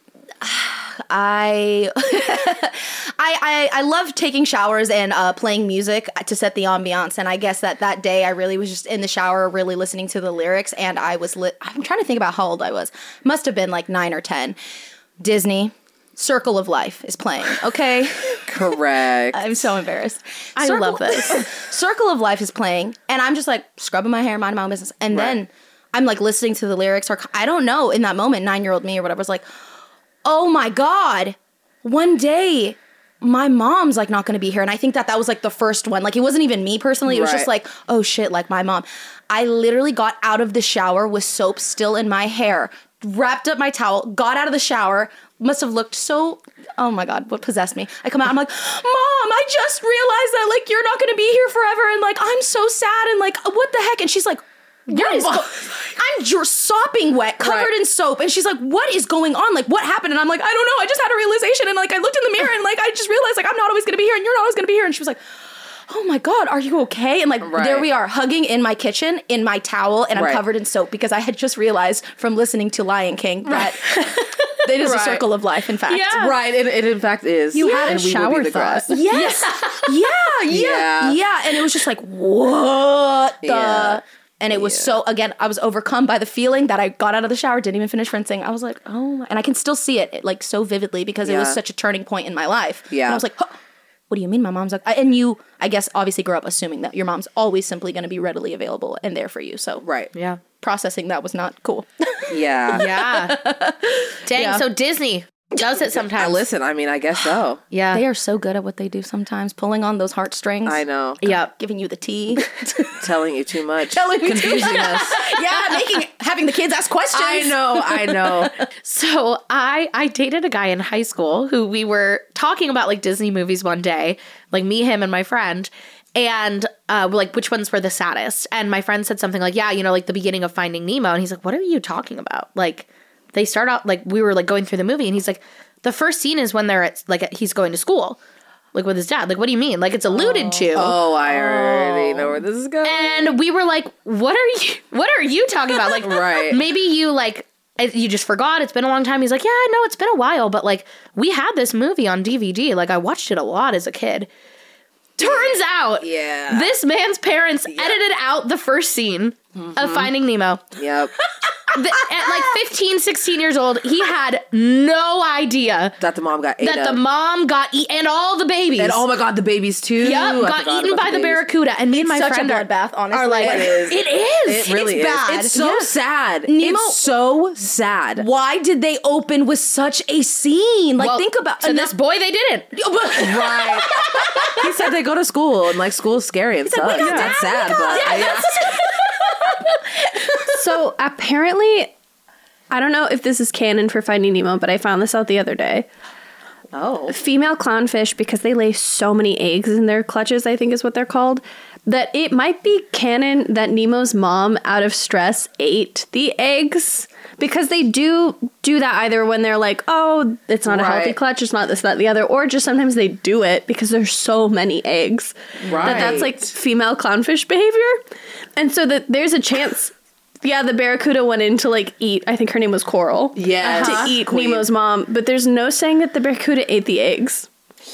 I, I I I love taking showers and uh, playing music to set the ambiance. And I guess that that day I really was just in the shower, really listening to the lyrics. And I was lit. I'm trying to think about how old I was. Must have been like nine or ten. Disney, Circle of Life is playing. Okay. Correct. I'm so embarrassed. I Circle- love this. Circle of Life is playing, and I'm just like scrubbing my hair, minding my own business, and then I'm like listening to the lyrics, or I don't know, in that moment, nine year old me or whatever was like, oh my god, one day my mom's like not going to be here. And I think that that was like the first one. Like it wasn't even me personally. It was just Right. like, oh shit, like my mom. I literally got out of the shower with soap still in my hair, wrapped up my towel, got out of the shower, must have looked so, oh my god, what possessed me? I come out, I'm like, Mom, I just realized that like you're not going to be here forever, and like I'm so sad, and like what the heck? And she's like, what is go- I'm just sopping wet, covered Right. in soap, and she's like, what is going on? Like what happened? And I'm like, I don't know, I just had a realization, and like I looked in the mirror and like I just realized like I'm not always going to be here, and you're not always going to be here. And she was like, oh my god, are you okay? And like Right. there we are, hugging in my kitchen in my towel, and I'm Right. covered in soap because I had just realized from listening to Lion King that it is a Right. circle of life, in fact. Yeah. Right. It, it in fact is. You had a And we will be shower the thought. grass. Yes. yeah, yeah. Yeah. Yeah. And it was just like, what the? Yeah. And it was so, again, I was overcome by the feeling that I got out of the shower, didn't even finish rinsing. I was like, oh my, and I can still see it, it like so vividly because it was Yeah. such a turning point in my life. Yeah. And I was like, huh, what do you mean my mom's like, and you, I guess, obviously grew up assuming that your mom's always simply going to be readily available and there for you. So Right. Yeah. processing that was not cool. Yeah. Yeah. Dang. Yeah. So Disney does it I sometimes. listen, I mean, I guess so. Yeah. They are so good at what they do sometimes, pulling on those heartstrings. I know. Yeah. Giving you the tea. Telling you too much. Telling me too Confusing much. us. Yeah, making having the kids ask questions. I know. I know. So I I dated a guy in high school who we were talking about like Disney movies one day, like me, him, and my friend, and uh, we're like, which ones were the saddest? And my friend said something like, yeah, you know, like the beginning of Finding Nemo, and he's like, what are you talking about? Like, they start out like we were like going through the movie, and he's like, the first scene is when they're at like he's going to school. like with his dad. Like, what do you mean? Like, it's alluded to. Oh, I already know where this is going. And we were like, what are you, what are you talking about? Like, Right. maybe you like, you just forgot. It's been a long time. He's like, yeah, no, it's been a while. But like, we had this movie on D V D. Like, I watched it a lot as a kid. Turns out, Yeah. this man's parents edited out the first scene of Finding Nemo. Yep. The, at like fifteen, sixteen years old, he had no idea That the mom got ate that up. the mom got eaten, and all the babies. And oh my god, the babies too. Yep, I got forgot eaten about by the, babies. barracuda. And me and my Such a friend are, bloodbath, honestly. are like, It is. it is. It really It's is. bad. It's so Yeah. sad. Nemo- It's so sad. Why did they open with such a scene? Like, Well, think about to this boy, they didn't. Right. He said they go to school and like school's scary and stuff. got That's that, sad, but yeah. So apparently, I don't know if this is canon for Finding Nemo, but I found this out the other day. Oh. Female clownfish, because they lay so many eggs in their clutches, I think is what they're called, that it might be canon that Nemo's mom, out of stress, ate the eggs. Because they do do that either when they're like, oh, it's not a healthy Right. clutch, it's not this, that, the other, or just sometimes they do it because there's so many eggs. Right. That that's like female clownfish behavior. And so that there's a chance, yeah, the barracuda went in to like eat, I think her name was Coral. Yes. To eat Queen. Nemo's mom, but there's no saying that the barracuda ate the eggs.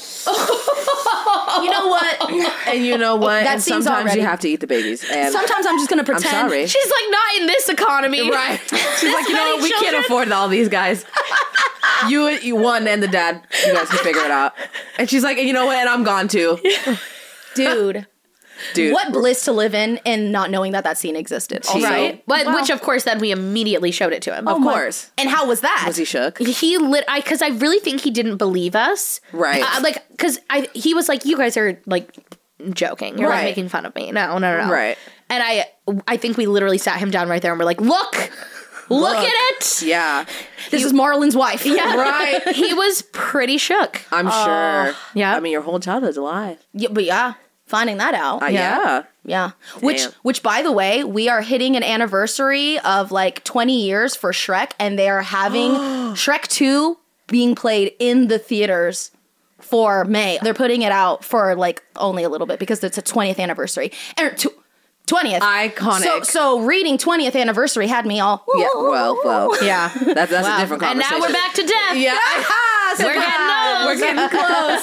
you know what? And you know what? That and seems sometimes already- you have to eat the babies. And Sometimes I'm just gonna I'm pretend. sorry. She's like, not in this economy. Right. She's like, you know what? We children. can't afford all these guys. You, you one and the dad, you guys can figure it out. And she's like, you know what? And I'm gone too. Dude, Dude. what bliss to live in and not knowing that that scene existed. Jeez. Right? But which, of course, then we immediately showed it to him. Of course. And how was that? Was he shook? He lit, I, because I really think he didn't believe us. Right. Uh, like, because I, he was like, you guys are like joking. You're Right. like making fun of me. No, no, no, no. Right. And I, I think we literally sat him down right there and we're like, look, look, at it. Yeah. This is Marlon's wife. Yeah. Right. He was pretty shook. I'm sure. yeah. I mean, your whole childhood's alive. Yeah, but yeah, finding that out. Uh, yeah. Yeah. Which Damn. which by the way, we are hitting an anniversary of like twenty years for Shrek, and they are having Shrek two being played in the theaters for May. They're putting it out for like only a little bit because it's a twentieth anniversary. Er, tw- twentieth. Iconic. So so reading twentieth anniversity had me all Yeah. Well, well. Yeah. That's, that's a different And conversation. now we're back to death. Yeah. We're getting old. We're getting close.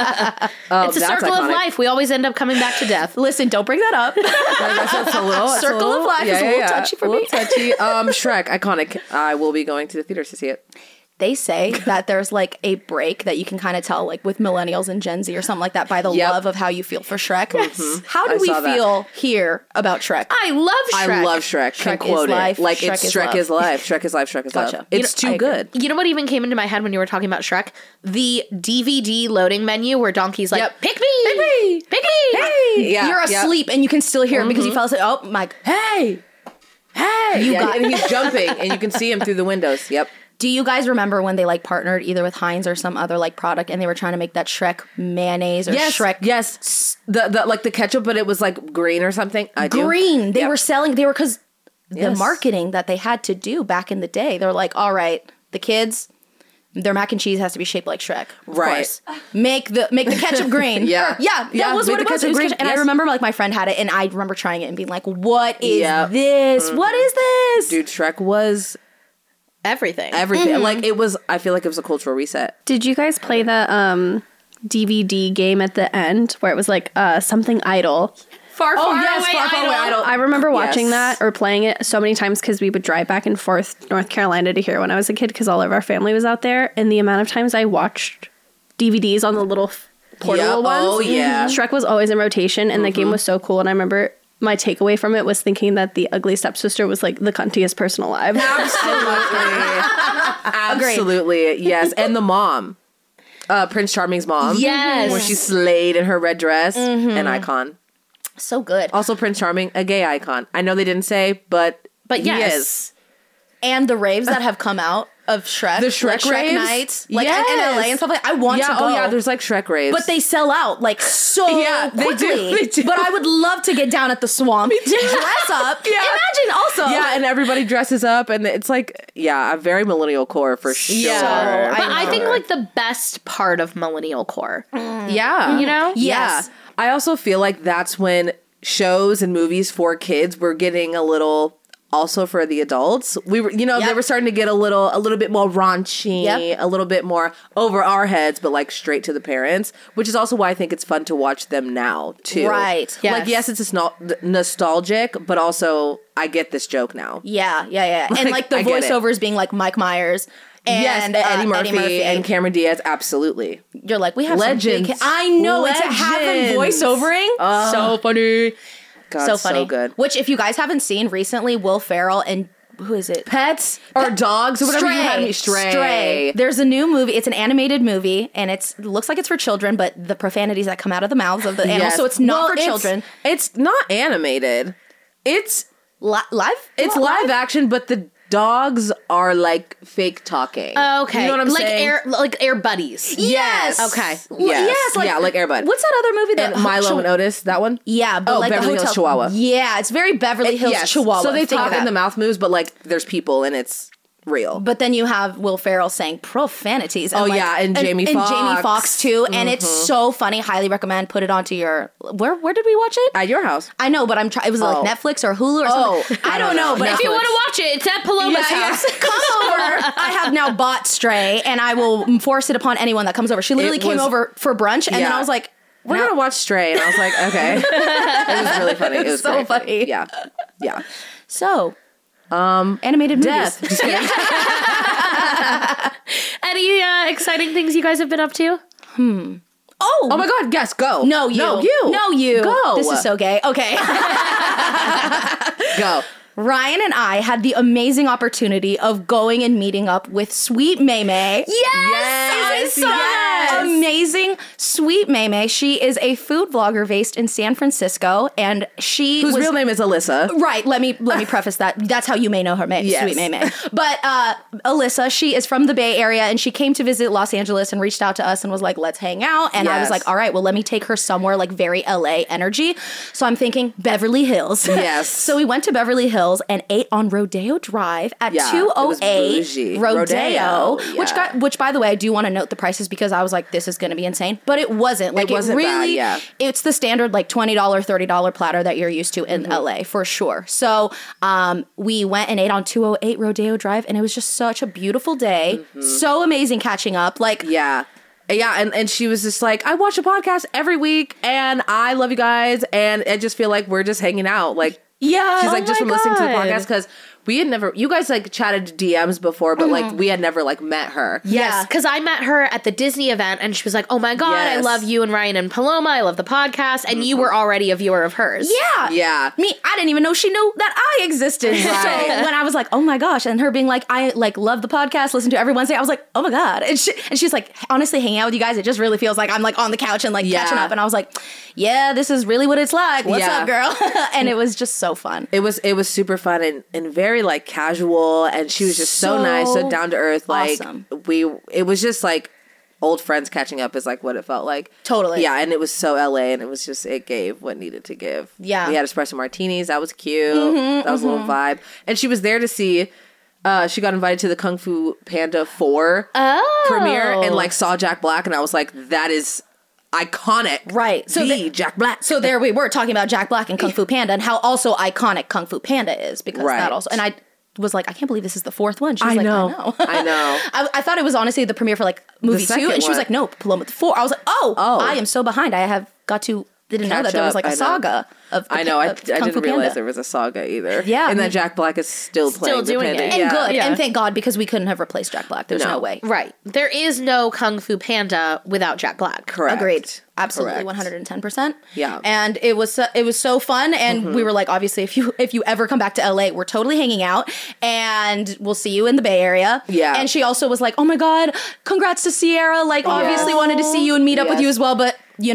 Oh, It's a that's circle of iconic. life. We always end up coming back to death. Listen, don't bring that up. That's, that's a little, that's a Circle of little- life is a little touchy for a little me. touchy. Um, Shrek, iconic. I will be going to the theaters to see it. They say that there's like a break that you can kind of tell like with millennials and Gen Z or something like that by the Yep. love of how you feel for Shrek. How do I we saw that. feel here about Shrek? I love Shrek. I love Shrek. Can Shrek is quote life, it. Like Shrek it's is Shrek love. is life. Shrek is life. Shrek is Gotcha. love. You It's know, I too agree. good. You know what even came into my head when you were talking about Shrek? The D V D loading menu where Donkey's like, Yep. pick me! Pick me! Pick me! Hey, Yeah, you're yep. asleep and you can still hear it because you fell asleep. Oh my! Hey, hey! You Yeah, got. and he's jumping, and you can see him through the windows. Yep. Do you guys remember when they like partnered either with Heinz or some other like product and they were trying to make that Shrek mayonnaise or Yes. Shrek Yes. The the like the ketchup, but it was like green or something. I do. green? They Yep. were selling. They were because the Yes. marketing that they had to do back in the day. They're like, all right, the kids. Their mac and cheese has to be shaped like Shrek. Of Right. course. Make the make the ketchup green. Yeah. Or- yeah. That Yeah, was make what the it was. ketchup It was green. ketchup. And I Yes. remember like my friend had it and I remember trying it and being like, what is Yep. this? What is this? Dude, Shrek was Everything. everything. Like it was. I feel like it was a cultural reset. Did you guys play the um, D V D game at the end where it was like uh, something idol? Far, far Oh, yes, away, Far, Far idol. Away, Idol. I remember watching Yes. that or playing it so many times because we would drive back and forth North Carolina to here when I was a kid because all of our family was out there. And the amount of times I watched D V Ds on the little f- portable Yeah. ones. Oh, yeah. Shrek was always in rotation and the game was so cool. And I remember my takeaway from it was thinking that the ugly stepsister was like the cuntiest person alive. Absolutely. Yes. And the mom. Uh, Prince Charming's mom. Yes. Where she slayed in her red dress. An icon. So good. Also, Prince Charming, a gay icon. I know they didn't say, but But he yes. is. And the raves that have come out of Shrek, The Shrek like Shrek raves? nights, like Yes. in L A and stuff like that. I want yeah, to go. oh yeah, there's like Shrek raves. But they sell out like so Yeah, they do, quickly. they do. But I would love to get down at the swamp, dress up. Yeah. Imagine also. yeah, and everybody dresses up, and it's like, yeah, a very millennial core for sure. Yeah. But I, think like the best part of millennial core. yeah, You know? Yes. Yeah. I also feel like that's when shows and movies for kids were getting a little. Also for the adults, we were, you know, Yep. they were starting to get a little, a little bit more raunchy, Yep. a little bit more over our heads, but like straight to the parents. Which is also why I think it's fun to watch them now too. Right. Like, Yes. yes, it's nostal- nostalgic, but also I get this joke now. Yeah, yeah, yeah. And Like, like the I get it. voiceovers being like Mike Myers and yes, uh, Eddie, Murphy Eddie Murphy and Cameron Diaz, absolutely. You're like, we have Legends. Some big, I know, and to have them Legends. voiceovering, so funny, God, so funny, so good. Which, if you guys haven't seen recently, Will Ferrell and who is it? Pets or dogs or whatever you had me. Stray. Stray. There's a new movie. It's an animated movie, and it's it looks like it's for children, but the profanities that come out of the mouths of the animals, Yes. so it's not Well, for it's- children. It's not animated. It's Li- live? it's live action, but the dogs are like fake talking. Okay. You know what I'm like saying? Air, like Air Buddies. Yes. Okay. L- Yes. Yes. Like, Yeah, like Air Bud. What's that other movie? That and Milo Chihu- and Otis, that one? Yeah, but Oh, like Beverly the Hills hotel. Chihuahua. Yeah, it's very Beverly Hills Yes. Chihuahua. So they Think of talk in that. the mouth moves, but like there's people and it's real. But then you have Will Ferrell saying profanities. And Oh, like, yeah, and Jamie and Jamie Foxx. Foxx too, and it's so funny. Highly recommend. Put it onto your. Where Where did we watch it? At your house. I know, but I'm trying. It was Oh. like Netflix or Hulu or Oh, something. I I don't don't know, know. but If you want to watch it, it's at Paloma's Yeah, house. yes. Come over. I have now bought Stray, and I will force it upon anyone that comes over. She literally It came was- over for brunch, and then Yeah. I was like, We're now- gonna watch Stray, and I was like, okay. It was really funny. It was so great. funny. Yeah, yeah. So, um, animated Death. movies. Just kidding. Any uh, exciting things you guys have been up to? Oh, Oh my God! Yes, go. no, you, No, you. no, you. Go. This is so gay. Okay. Go. Ryan and I had the amazing opportunity of going and meeting up with Sweet May May. Yes, Yes, so yes. amazing. Sweet May May. She is a food vlogger based in San Francisco, and she Whose was real name is Alyssa. Right, let me let me preface that. That's how you may know her, May, Yes. Sweet May May. But uh, Alyssa, she is from the Bay Area, and she came to visit Los Angeles and reached out to us and was like, "Let's hang out." And I was Yes. like, "All right, well, let me take her somewhere like very L A energy." So I'm thinking Beverly Hills. Yes. So we went to Beverly Hills and ate on Rodeo Drive at Yeah, two it oh was eight bougie. Rodeo, Rodeo, which yeah. got which by the way, I do want to note the prices because I was like, "This is going to be insane," but it wasn't. Like wasn't bad, really, yeah. it's the standard like twenty dollars, thirty dollars platter that you're used to in Mm-hmm. L A for sure. So um, we went and ate on two oh eight Rodeo Drive, and it was just such a beautiful day. So amazing catching up. Like, Yeah. Yeah, and, and she was just like, I watch a podcast every week, and I love you guys, and I just feel like we're just hanging out. Like, yeah. she's like, Oh just my from listening to the God. podcast, because we had never, you guys like chatted D Ms before, but like we had never like met her. Yeah. Because I met her at the Disney event and she was like, oh my God, I Yes. love you and Ryan and Paloma. I love the podcast. And you were already a viewer of hers. Yeah. Yeah. Me, I didn't even know she knew that I existed. Right. So when I was like, oh my gosh, and her being like, I like love the podcast, listen to it every Wednesday, I was like, oh my God. And, she, and she's like, honestly, hanging out with you guys, it just really feels like I'm like on the couch and like Yeah. catching up. And I was like, yeah, this is really what it's like. What's Yeah. up, girl? And it was just so fun. It was it was super fun and, and very like casual, and she was just so, So nice, so down to earth. Like awesome. we, it was just like old friends catching up is like what it felt like. Totally. Yeah, and it was so L A, and it was just it gave what needed to give. Yeah. we had espresso martinis. That was cute. That was a little vibe, and she was there to see. Uh, she got invited to the Kung Fu Panda four Oh. premiere and like saw Jack Black, and I was like, that is iconic. Right. So So the the- Jack Black. So there we were talking about Jack Black and Kung Fu Panda and how also iconic Kung Fu Panda is because Right. that also, and I was like, I can't believe this is the fourth one. She was I like, know. I know. I know. I, I thought it was honestly the premiere for like movie two, second and she was one. like, no, Paloma four. I was like, oh, Oh. I am so behind. I have got to, didn't know Catch that there was up, like a I know. saga of the I know. I, I of Kung didn't Fu realize Panda. there was a saga either. Yeah. and that Jack Black is still playing the doing Panda. it. And Yeah. good. Yeah. And thank God because we couldn't have replaced Jack Black. There's no, No. way. Right. There is no Kung Fu Panda without Jack Black. Correct. Agreed. Absolutely, Correct. one hundred ten percent. Yeah. and it was so, it was so fun, and we were like, obviously, if you if you ever come back to L A, we're totally hanging out, and we'll see you in the Bay Area. Yeah. and she also was like, oh my God, congrats to Sierra. Like, obviously wanted to see you and meet up with Yes. you as well, but you know.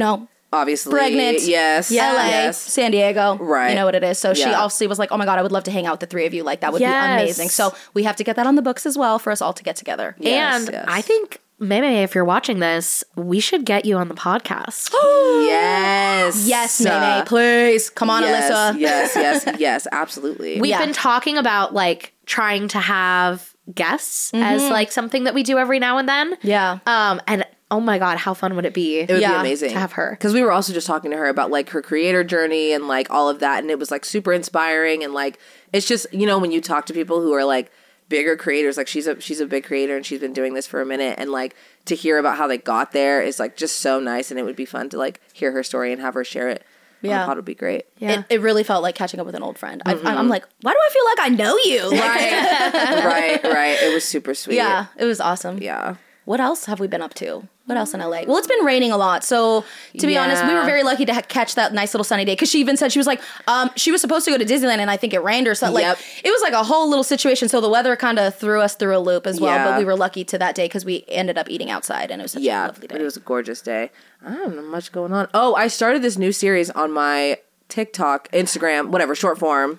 obviously. Pregnant. Yes. L A, Yes. San Diego. Right. You know what it is. So she Yeah. obviously was like, oh my God, I would love to hang out with the three of you. Like, that would Yes. be amazing. So we have to get that on the books as well for us all to get together. Yes, and yes. I think, Meme, if you're watching this, we should get you on the podcast. Yes. Yes, Uh, Meme, please. Come on, yes, Alyssa. Yes, yes, yes, absolutely. We've Yeah. been talking about like trying to have guests as like something that we do every now and then. Yeah. Um, and oh my God, how fun would it be? It would be Yeah, amazing to have her. because we were also just talking to her about like her creator journey and like all of that, and it was like super inspiring. And like it's just, you know, when you talk to people who are like bigger creators, like she's a she's a big creator and she's been doing this for a minute, and like to hear about how they got there is like just so nice, and it would be fun to like hear her story and have her share it. Yeah. On the pod would be great. Yeah. It, it really felt like catching up with an old friend. I, I'm like, why do I feel like I know you? Right, right, right. It was super sweet. Yeah, it was awesome. Yeah. What else have we been up to? What else in L A? Well, it's been raining a lot. So, to be honest, we were Yeah. very lucky to ha- catch that nice little sunny day. Because she even said, she was like, um, she was supposed to go to Disneyland and I think it rained or something. Yep. Like, it was like a whole little situation. So the weather kind of threw us through a loop as well. Yeah. But we were lucky to that day because we ended up eating outside and it was such a Yeah, lovely day. but it was a gorgeous day. I don't know much going on. Oh, I started this new series on my TikTok, Instagram, whatever, short form,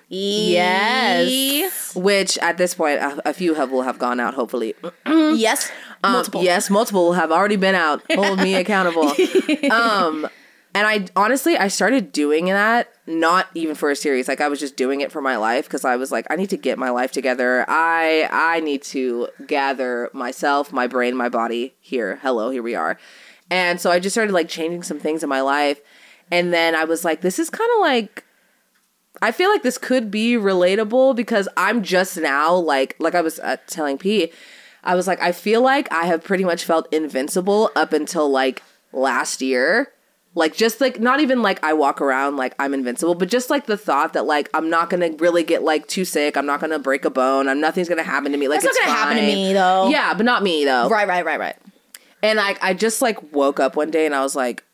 Yes. which at this point a, a few have will have gone out, hopefully. Yes. Um, Multiple. yes, multiple have already been out. Hold me accountable. um, and I honestly, I started doing that not even for a series. Like I was just doing it for my life because I was like, I need to get my life together. I I need to gather myself, my brain, my body here. Hello, here we are. And so I just started like changing some things in my life. And then I was like, this is kind of like, I feel like this could be relatable because I'm just now like, like I was uh, telling P, I was like, I feel like I have pretty much felt invincible up until like last year. Like just like, not even like I walk around like I'm invincible, but just like the thought that like I'm not going to really get like too sick. I'm not going to break a bone. I'm nothing's going to happen to me. Like That's not it's gonna happen to fine. me, though. Yeah, but not me though. Right, right, right, right. And I, I just like woke up one day and I was like,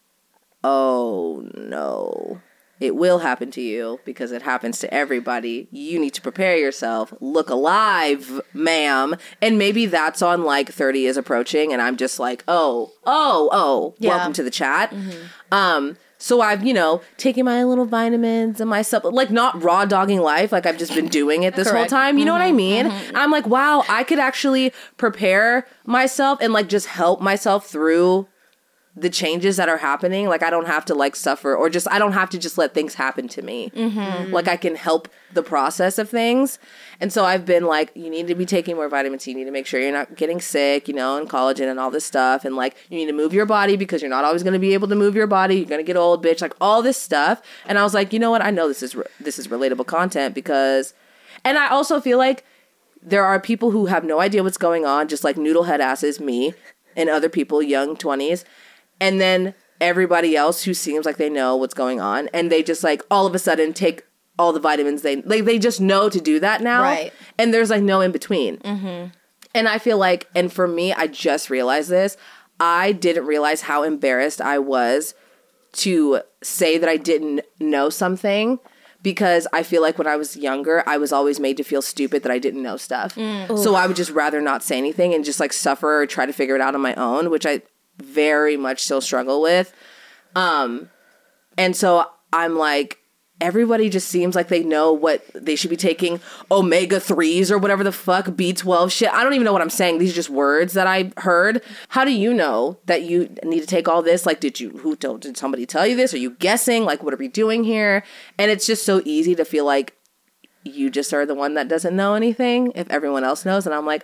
oh no, it will happen to you because it happens to everybody. You need to prepare yourself. Look alive, ma'am. And maybe that's on like thirty is approaching and I'm just like, oh, oh, oh, Yeah. welcome to the chat. Um, so I've, you know, taken my little vitamins and my supp, like not raw dogging life. Like I've just been doing it this whole Correct. time. You know what I mean? I'm like, wow, I could actually prepare myself and like just help myself through the changes that are happening. Like I don't have to like suffer or just, I don't have to just let things happen to me. Mm-hmm. Like I can help the process of things. And so I've been like, you need to be taking more vitamin C. You need to make sure you're not getting sick, you know, and collagen and all this stuff. And like, you need to move your body because you're not always going to be able to move your body. You're going to get old, bitch, like all this stuff. And I was like, you know what? I know this is, re- this is relatable content because, and I also feel like there are people who have no idea what's going on, just like noodlehead asses, me and other people, young twenties. And then everybody else who seems like they know what's going on. And they just like all of a sudden take all the vitamins. They like they just know to do that now. Right. And there's like no in between. Mm-hmm. And I feel like, and for me, I just realized this. I didn't realize how embarrassed I was to say that I didn't know something. Because I feel like when I was younger, I was always made to feel stupid that I didn't know stuff. So I would just rather not say anything and just like suffer or try to figure it out on my own, which I very much still struggle with. Um, and so I'm like, everybody just seems like they know what they should be taking, omega threes or whatever the fuck, B twelve shit. I don't even know what I'm saying. These are just words that I heard. How do you know that you need to take all this? Like, did you, who told, did somebody tell you this? Are you guessing? Like, what are we doing here? And it's just so easy to feel like you just are the one that doesn't know anything if everyone else knows. And I'm like,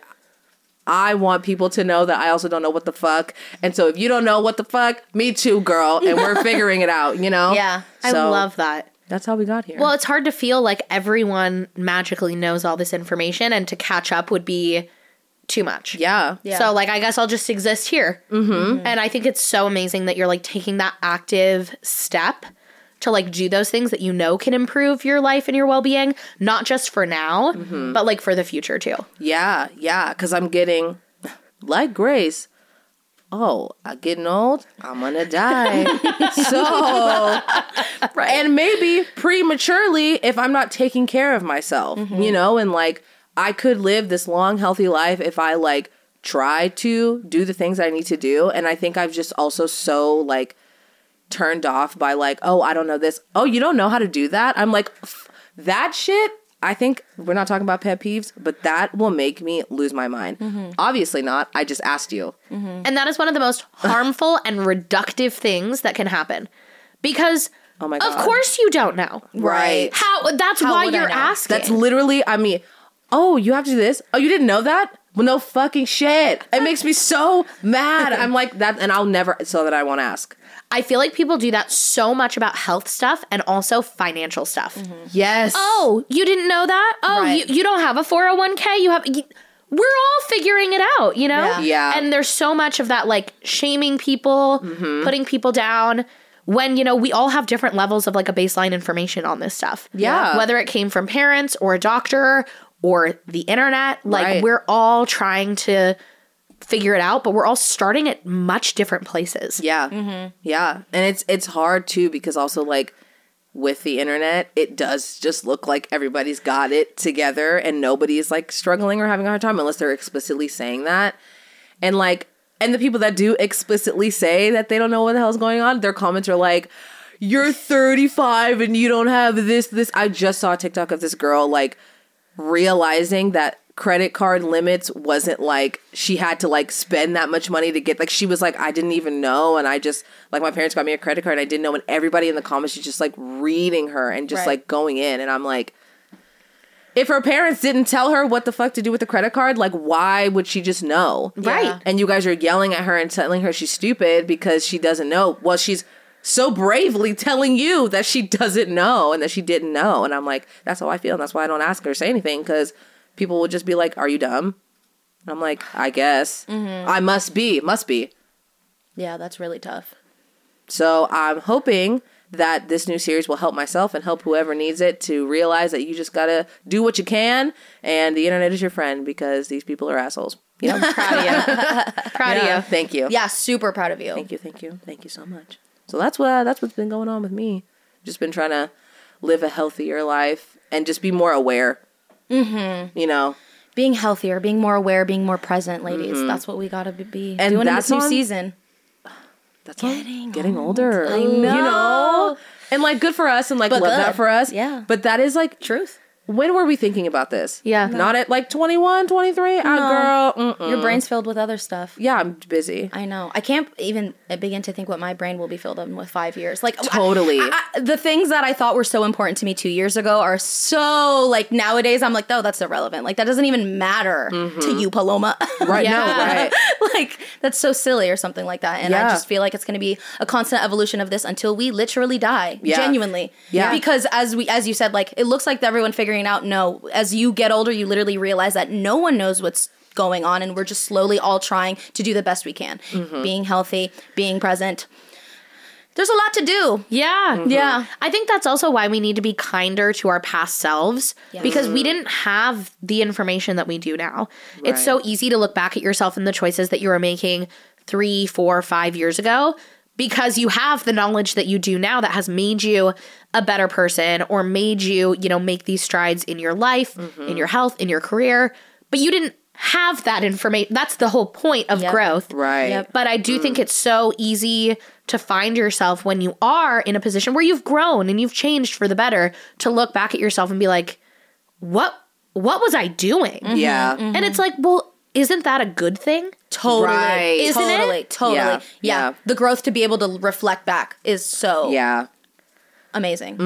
I want people to know that I also don't know what the fuck. And so if you don't know what the fuck, me too, girl. And we're figuring it out, you know? Yeah. I So love that. That's how we got here. Well, it's hard to feel like everyone magically knows all this information, and to catch up would be too much. yeah. Yeah. So, like, I guess I'll just exist here. Mm-hmm. And I think it's so amazing that you're, like, taking that active step to, like, do those things that you know can improve your life and your well-being, not just for now, but, like, for the future, too. Yeah. Yeah. Because I'm getting, like Grace, oh, I'm getting old. I'm going to die. So, right. And maybe prematurely if I'm not taking care of myself, you know, and like I could live this long, healthy life if I like try to do the things I need to do. And I think I've just also so like turned off by like, oh, I don't know this. Oh, you don't know how to do that? I'm like, that shit, I think we're not talking about pet peeves, but that will make me lose my mind. Mm-hmm. Obviously not. I just asked you. Mm-hmm. And that is one of the most harmful and reductive things that can happen. Because oh my God. Of course you don't know. Right. How that's How why would I you're know? asking. That's literally, I mean, oh, you have to do this? Oh, you didn't know that? Well, no fucking shit. It makes me so mad. I'm like that, and I'll never, so that I won't ask. I feel like people do that so much about health stuff and also financial stuff. Mm-hmm. Yes. Oh, you didn't know that? Oh, Right. you, you don't have a four oh one k? You have... You, we're all figuring it out, you know? Yeah. Yeah. And there's so much of that, like, shaming people, Mm-hmm. putting people down, when, you know, we all have different levels of, like, a baseline information on this stuff. Yeah. Whether it came from parents or a doctor or the internet, like, Right. we're all trying to figure it out, but we're all starting at much different places. Yeah. Mm-hmm. Yeah. And it's it's hard, too, because also, like, with the internet, it does just look like everybody's got it together and nobody's, like, struggling or having a hard time unless they're explicitly saying that. And, like, and the people that do explicitly say that they don't know what the hell's going on, their comments are like, you're thirty-five and you don't have this, this. I just saw a TikTok of this girl, like, realizing that credit card limits wasn't like she had to like spend that much money to get, like, she was like, I didn't even know, and I just, like, my parents got me a credit card and I didn't know, and everybody in the comments is just like reading her and just Right. like going in, and I'm like, if her parents didn't tell her what the fuck to do with the credit card, like, why would she just know? Right. And you guys are yelling at her and telling her she's stupid because she doesn't know. Well, she's so bravely telling you that she doesn't know and that she didn't know. And I'm like, that's how I feel. And that's why I don't ask her or say anything, because people will just be like, are you dumb? And I'm like, I guess. Mm-hmm. I must be. Must be. Yeah, that's really tough. So I'm hoping that this new series will help myself and help whoever needs it to realize that you just gotta do what you can, and the internet is your friend because these people are assholes. You know? Proud of you. Proud Yeah, of you. thank you. Yeah, super proud of you. Thank you, thank you, thank you so much. So that's what that's what's been going on with me. Just been trying to live a healthier life and just be more aware. Mm-hmm. You know, Being healthier, being more aware, being more present, ladies. That's what we gotta be And doing in that's this new on- season. that's getting getting older. I know. You know, and like good for us, and like But love good. that for us. Yeah. But that is like Truth. When were we thinking about this? Yeah. Not at like twenty-one, twenty-three? Ah, girl. Mm-mm. Your brain's filled with other stuff. Yeah, I'm busy. I know. I can't even begin to think what my brain will be filled up with five years. Like Totally. I, I, the things that I thought were so important to me two years ago are so like nowadays. I'm like, oh, that's irrelevant. Like that doesn't even matter to you, Paloma. Right now, right. Like that's so silly or something like that. And Yeah. I just feel like it's going to be a constant evolution of this until we literally die. Yeah. Genuinely. Yeah. Because as we, as you said, like it looks like everyone figuring out. No, as you get older, you literally realize that no one knows what's going on, and we're just slowly all trying to do the best we can. Being healthy, being present. There's a lot to do. Yeah. Yeah. I think that's also why we need to be kinder to our past selves, because we didn't have the information that we do now. It's so easy to look back at yourself and the choices that you were making three, four, five years ago, because you have the knowledge that you do now that has made you a better person or made you, you know, make these strides in your life, in your health, in your career. But you didn't have that information. That's the whole point of Yep. growth. Right. Yep. But I do think it's so easy to find yourself when you are in a position where you've grown and you've changed for the better, to look back at yourself and be like, what what was I doing? Yeah. And it's like, well, isn't that a good thing? Totally. Right. Isn't it? totally. Totally. Yeah. Yeah. Yeah. The growth to be able to reflect back is so Yeah. amazing.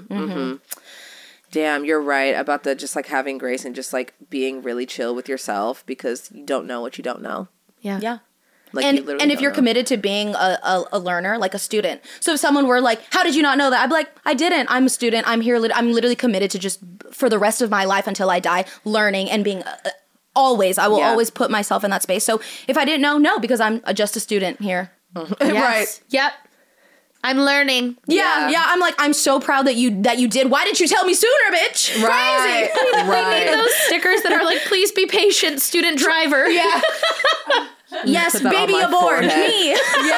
Damn, you're right about the just like having grace and just like being really chill with yourself, because you don't know what you don't know. Yeah. Yeah. Like, you and literally and if don't you're know. committed to being a, a, a learner, like a student. So if someone were like, how did you not know that? I'd be like, I didn't. I'm a student. I'm here. lit- I'm literally committed to just for the rest of my life until I die, learning and being uh, always. I will Yeah. always put myself in that space. So if I didn't know, no, because I'm uh, just a student here. Right. Yep. I'm learning. Yeah, Yeah. yeah. I'm like, I'm so proud that you that you did. Why didn't you tell me sooner, bitch? Right. We need Right. those stickers that are like, please be patient, student driver. Yeah. Yes, Put that on baby my aboard. forehead. Me.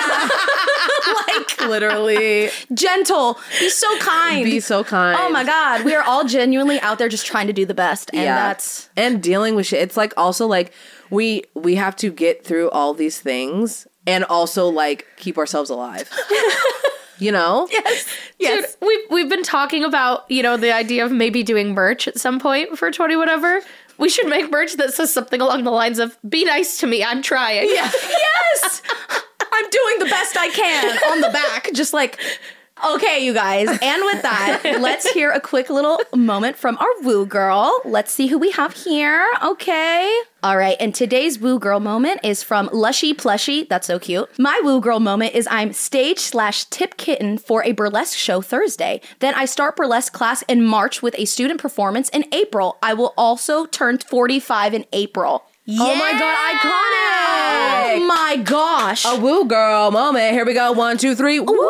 like Literally. gentle. Be so kind. Be so kind. Oh my God. We are all genuinely out there just trying to do the best. And that's and dealing with shit. It's like also like we we have to get through all these things and also like keep ourselves alive. You know? Yes. Dude, we've, we've been talking about, you know, the idea of maybe doing merch at some point for twenty whatever. We should make merch that says something along the lines of, be nice to me, I'm trying. Yeah. Yes! I'm doing the best I can on the back. Just like, okay, you guys. And with that, let's hear a quick little moment from our Woo Girl. Let's see who we have here. Okay. All right. And today's Woo Girl moment is from Lushy Plushy. That's so cute. My Woo Girl moment is I'm stage slash tip kitten for a burlesque show Thursday. Then I start burlesque class in March with a student performance in April. I will also turn forty-five in April. Yeah. Oh my God, iconic! Oh my gosh. A Woo Girl moment. Here we go. One, two, three. Woo!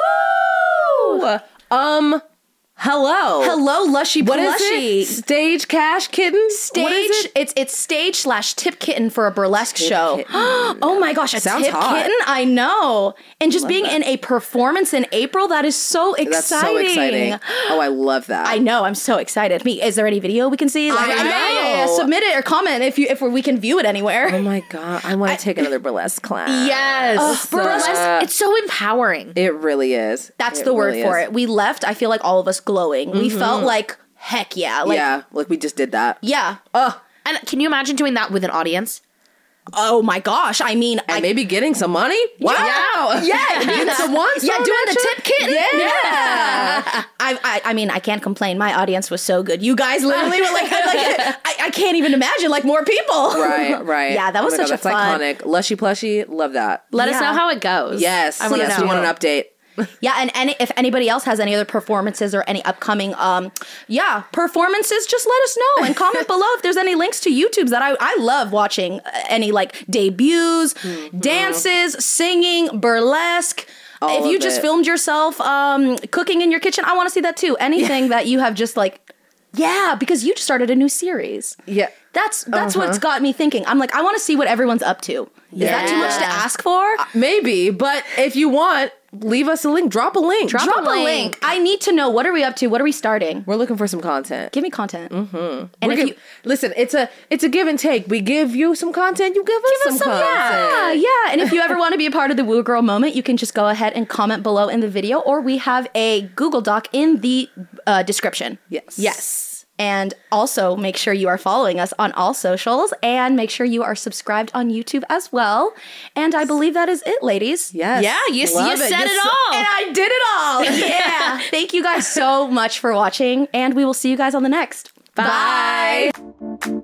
Um, hello. Hello, Lushy What is Plushy. it? Stage Cash Kitten? Stage, What is it? it's it's stage slash tip kitten for a burlesque Tip show. kitten. Oh my gosh, a Sounds tip hot. kitten? I know. And just being that. in a performance in April, that is so exciting. That's so exciting. Oh, I love that. I know. I'm so excited. Me, is there any video we can see? Like, I yeah, yeah, yeah, know. submit it or comment if you if we can view it anywhere. Oh my God. I want to take another burlesque class. Yes. Ugh, burlesque. It's so empowering. It really is. That's It the word really for is. it. We left. I feel like all of us glowing. We felt like heck yeah. Like yeah, like we just did that. yeah. Oh, And can you imagine doing that with an audience? Oh my gosh. I mean, and I maybe getting some money. Wow. Yeah, Getting some one. Yeah, some doing the action. tip kitten. Yeah. I, I I mean, I can't complain. My audience was so good. You guys literally were like, like I, I can't even imagine like more people. Right, right. Yeah, that was Oh my such God, a fun. that's iconic. Lushy Plushy, love that. Let us Yeah. know how it goes. Yes, I want to yes, know. we want an update. Yeah, and any, if anybody else has any other performances or any upcoming, um, yeah, performances, just let us know and comment below if there's any links to YouTubes that I I love watching. Uh, any like debuts, dances, singing, burlesque. All if you of just it. filmed yourself um, cooking in your kitchen, I want to see that too. Anything that you have just like, yeah, because you just started a new series. Yeah. That's that's what's got me thinking. I'm like, I want to see what everyone's up to. Is that too much to Yeah. ask for? Maybe, but if you want, leave us a link. Drop a link. Drop, a link. I need to know, what are we up to? What are we starting? We're looking for some content. Give me content. Mm-hmm. And We're if giv- you listen, it's a it's a give and take. We give you some content, you give us give some, us some, yeah, content. yeah. And if you ever want to be a part of the Woo Girl moment, you can just go ahead and comment below in the video, or we have a Google Doc in the uh, description. Yes. Yes. And also make sure you are following us on all socials, and make sure you are subscribed on YouTube as well. And I believe that is it, ladies. Yes. Yeah, you, you Love said You it s- all. And I did it all. Yeah. Thank you guys so much for watching, and we will see you guys on the next. Bye. Bye.